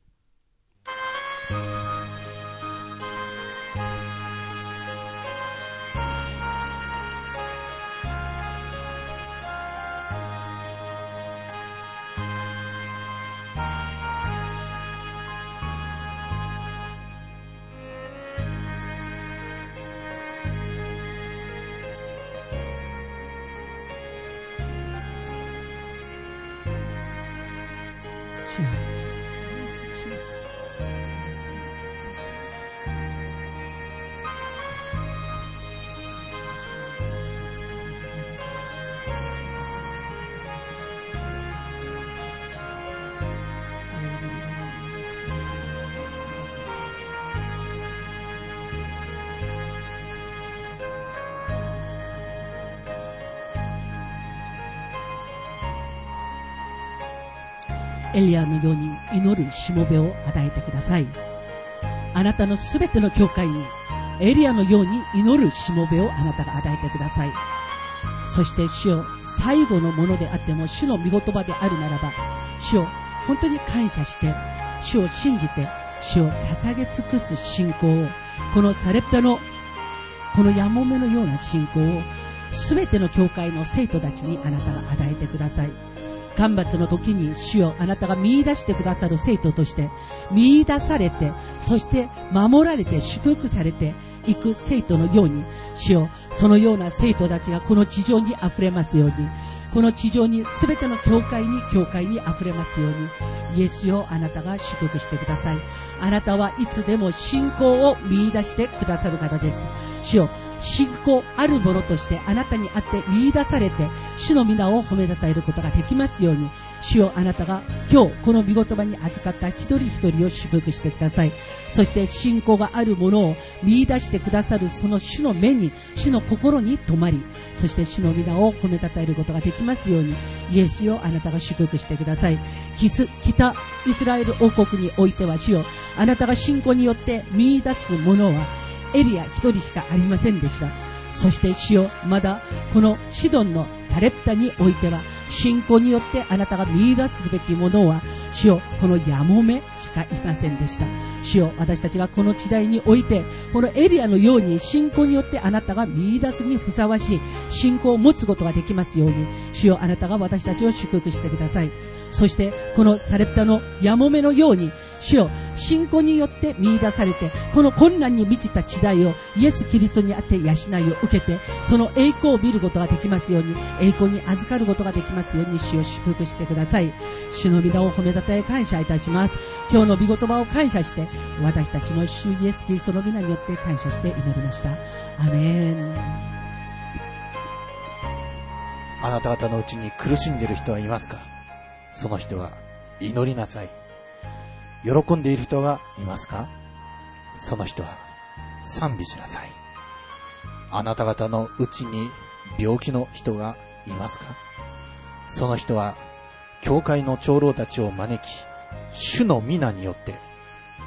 エリアのように祈るしもべを与えてください。あなたのすべての教会にエリアのように祈るしもべをあなたが与えてください。そして主よ、最後のものであっても主の御言葉であるならば、主よ、本当に感謝して主を信じて主を捧げ尽くす信仰を、このサレプタのこのヤモメのような信仰をすべての教会の生徒たちにあなたが与えてください。干ばつの時に主よ、あなたが見出してくださる生徒として見出されて、そして守られて祝福されていく生徒のように、主よ、そのような生徒たちがこの地上にあふれますように、この地上にすべての教会に教会にあふれますように、イエスよ、あなたが祝福してください。あなたはいつでも信仰を見出してくださる方です。主よ、信仰あるものとしてあなたにあって見出されて主の皆を褒めたたえることができますように、主よ、あなたが今日この御言葉に預かった一人一人を祝福してください。そして信仰があるものを見出してくださるその主の目に、主の心に留まり、そして主の皆を褒めたたえることができますように、イエスよ、あなたが祝福してください。北イスラエル王国においては主よ、あなたが信仰によって見出すものはエリア一人しかありませんでした。そして主よ、まだこのシドンのサレプタにおいては信仰によってあなたが見出すべきものは主よ、このヤモメしかいませんでした。主よ、私たちがこの時代においてこのエリアのように信仰によってあなたが見出すにふさわしい信仰を持つことができますように、主よ、あなたが私たちを祝福してください。そしてこのサレプタのヤモメのように、主よ、信仰によって見出されてこの困難に満ちた時代をイエス・キリストにあって養いを受けて、その栄光を見ることができますように、栄光に預かることができますように、主を祝福してください。主の皆を褒めたたえ感謝いたします。今日の御言葉を感謝して、私たちの主イエス・キリストの皆によって感謝して祈りました。アメン。 あなた方のうちに苦しんでいる人はいますか？その人は祈りなさい。喜んでいる人がいますか？その人は賛美しなさい。あなた方のうちに病気の人がいますか？その人は教会の長老たちを招き、主の皆によって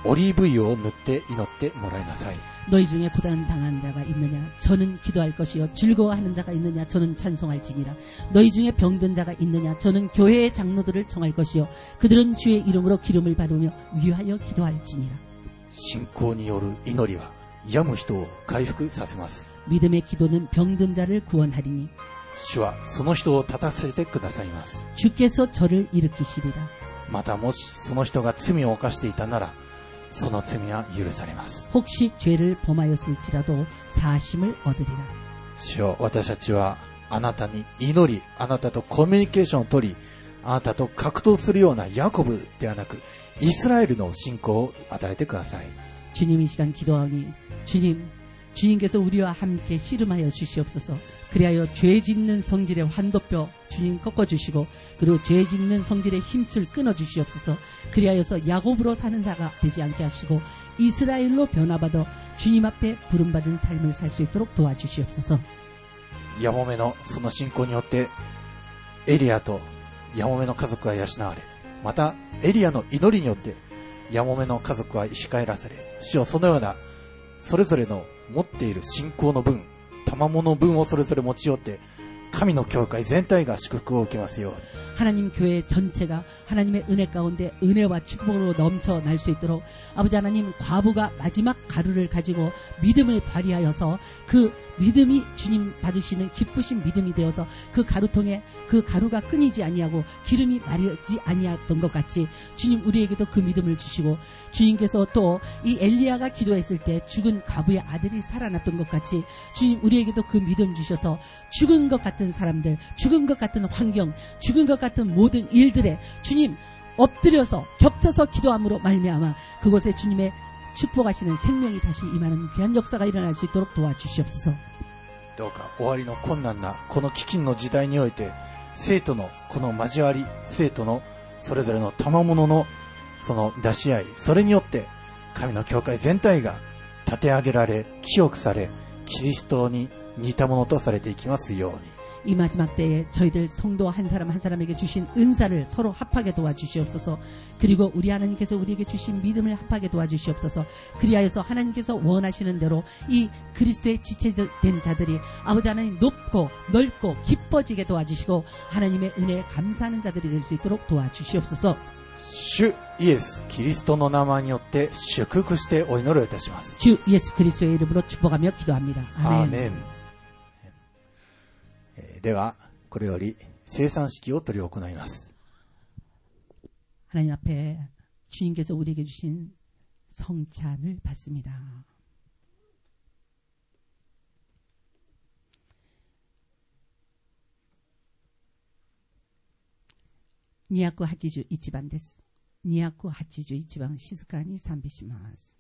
オリーブ油を塗って祈ってもらいなさい。 너희 중에 고난 당하는 자가 있느냐? 저는 기도할 것이요. 즐거워하는 자가 있느냐? 저는 찬송할지니라. 너희 중에 병든 자가 있느냐? 저는 교회의 장로들을 청할 것이요. 그들은 주의 이름으로 기름을 바르며 위하여 기도할지니라. 信仰による祈りは病む人を回復させます。 믿음의 기도는 병든 자를 구원하리니 主はその人を立たせてくださいます。 주께서 저를 일으키시리라. またもしその人が罪を犯していたならその罪は許されます。 혹시 죄를 범하였을지라도 사심을 얻으리라. 主よ、私たちはあなたに祈り、あなたとコミュニケーションを取り、あなたと格闘するようなヤコブではなくイスラエルの信仰を与えてください。 주님 이 시간 기도하오니 주님, 주님께서 우리와 함께 씨름하여 주시옵소서. 그리하여 죄 짓는 성질의 환도뼈 주님 꺾어주시고 그리고 죄 짓는 성질의 힘줄 끊어주시옵소서. 그리하여서 야곱으로 사는 자가 되지 않게 하시고 이스라엘로 변화받아 주님 앞에 부름받은 삶을 살 수 있도록 도와주시옵소서. ヤモメのその信仰によってエリアとヤモメの家族は養われ、またエリアの祈りによってヤモメの家族は生き返らされ、主よ、そのようなそれぞれの持っている信仰の分、賜物の分をそれぞれ持ち寄って神の教会全体が祝福を受けますように。 하나님 교회 전체가 하나님의 은혜 가운데 은혜와 축복으로 넘쳐날 수 있도록 아버지 하나님, 과부가 마지막 가루를 가지고 믿음을 발휘하여서 그 믿음이 주님 받으시는 기쁘신 믿음이 되어서 그 가루통에 그 가루가 끊이지 아니하고 기름이 마르지 아니했던 것 같이 주님 우리에게도 그 믿음을 주시고, 주님께서 또 이 엘리야가 기도했을 때 죽은 과부의 아들이 살아났던 것 같이 주님 우리에게도 그 믿음 주셔서 죽은 것 같은 사람들, 죽은 것 같은 환경, 죽은 것 같은 모든 일들에 주님 엎드려서 겹쳐서 기도함으로 말미암아 그곳에 주님의 축복하시는 생명이 다시 임하는 귀한 역사가 일어날 수 있도록 도와주시옵소서. どうか終わりの困難なこの飢饉の時代において、生徒のこの交わり、生徒のそれぞれの賜物のその出し合い、それによって神の教会全体が立て上げられ、清くされ、キリストに似たものとされていきますように。 이 마지막 때에 저희들 성도 한 사람 한 사람에게 주신 은사를 서로 합하게 도와주시옵소서. 그리고 우리 하나님께서 우리에게 주신 믿음을 합하게 도와주시옵소서. 그리하여서 하나님께서 원하시는 대로 이 그리스도의 지체된 자들이 아버지 하나님 높고 넓고 기뻐지게 도와주시고 하나님의 은혜에 감사하는 자들이 될 수 있도록 도와주시옵소서. 主イエス・キリストの名前によって祝福してお祈りをいたします。 주 예수 그리스도의 이름으로 축복하며 기도합니다. 아멘. 아멘. ではこれより聖餐式を執り行います。 하나님 앞에 주님께서 우리에게 주신 성찬을 받습니다. 니야쿠 하치주 이치반です。ニヤクはちじゅういちばん静かに賛美します。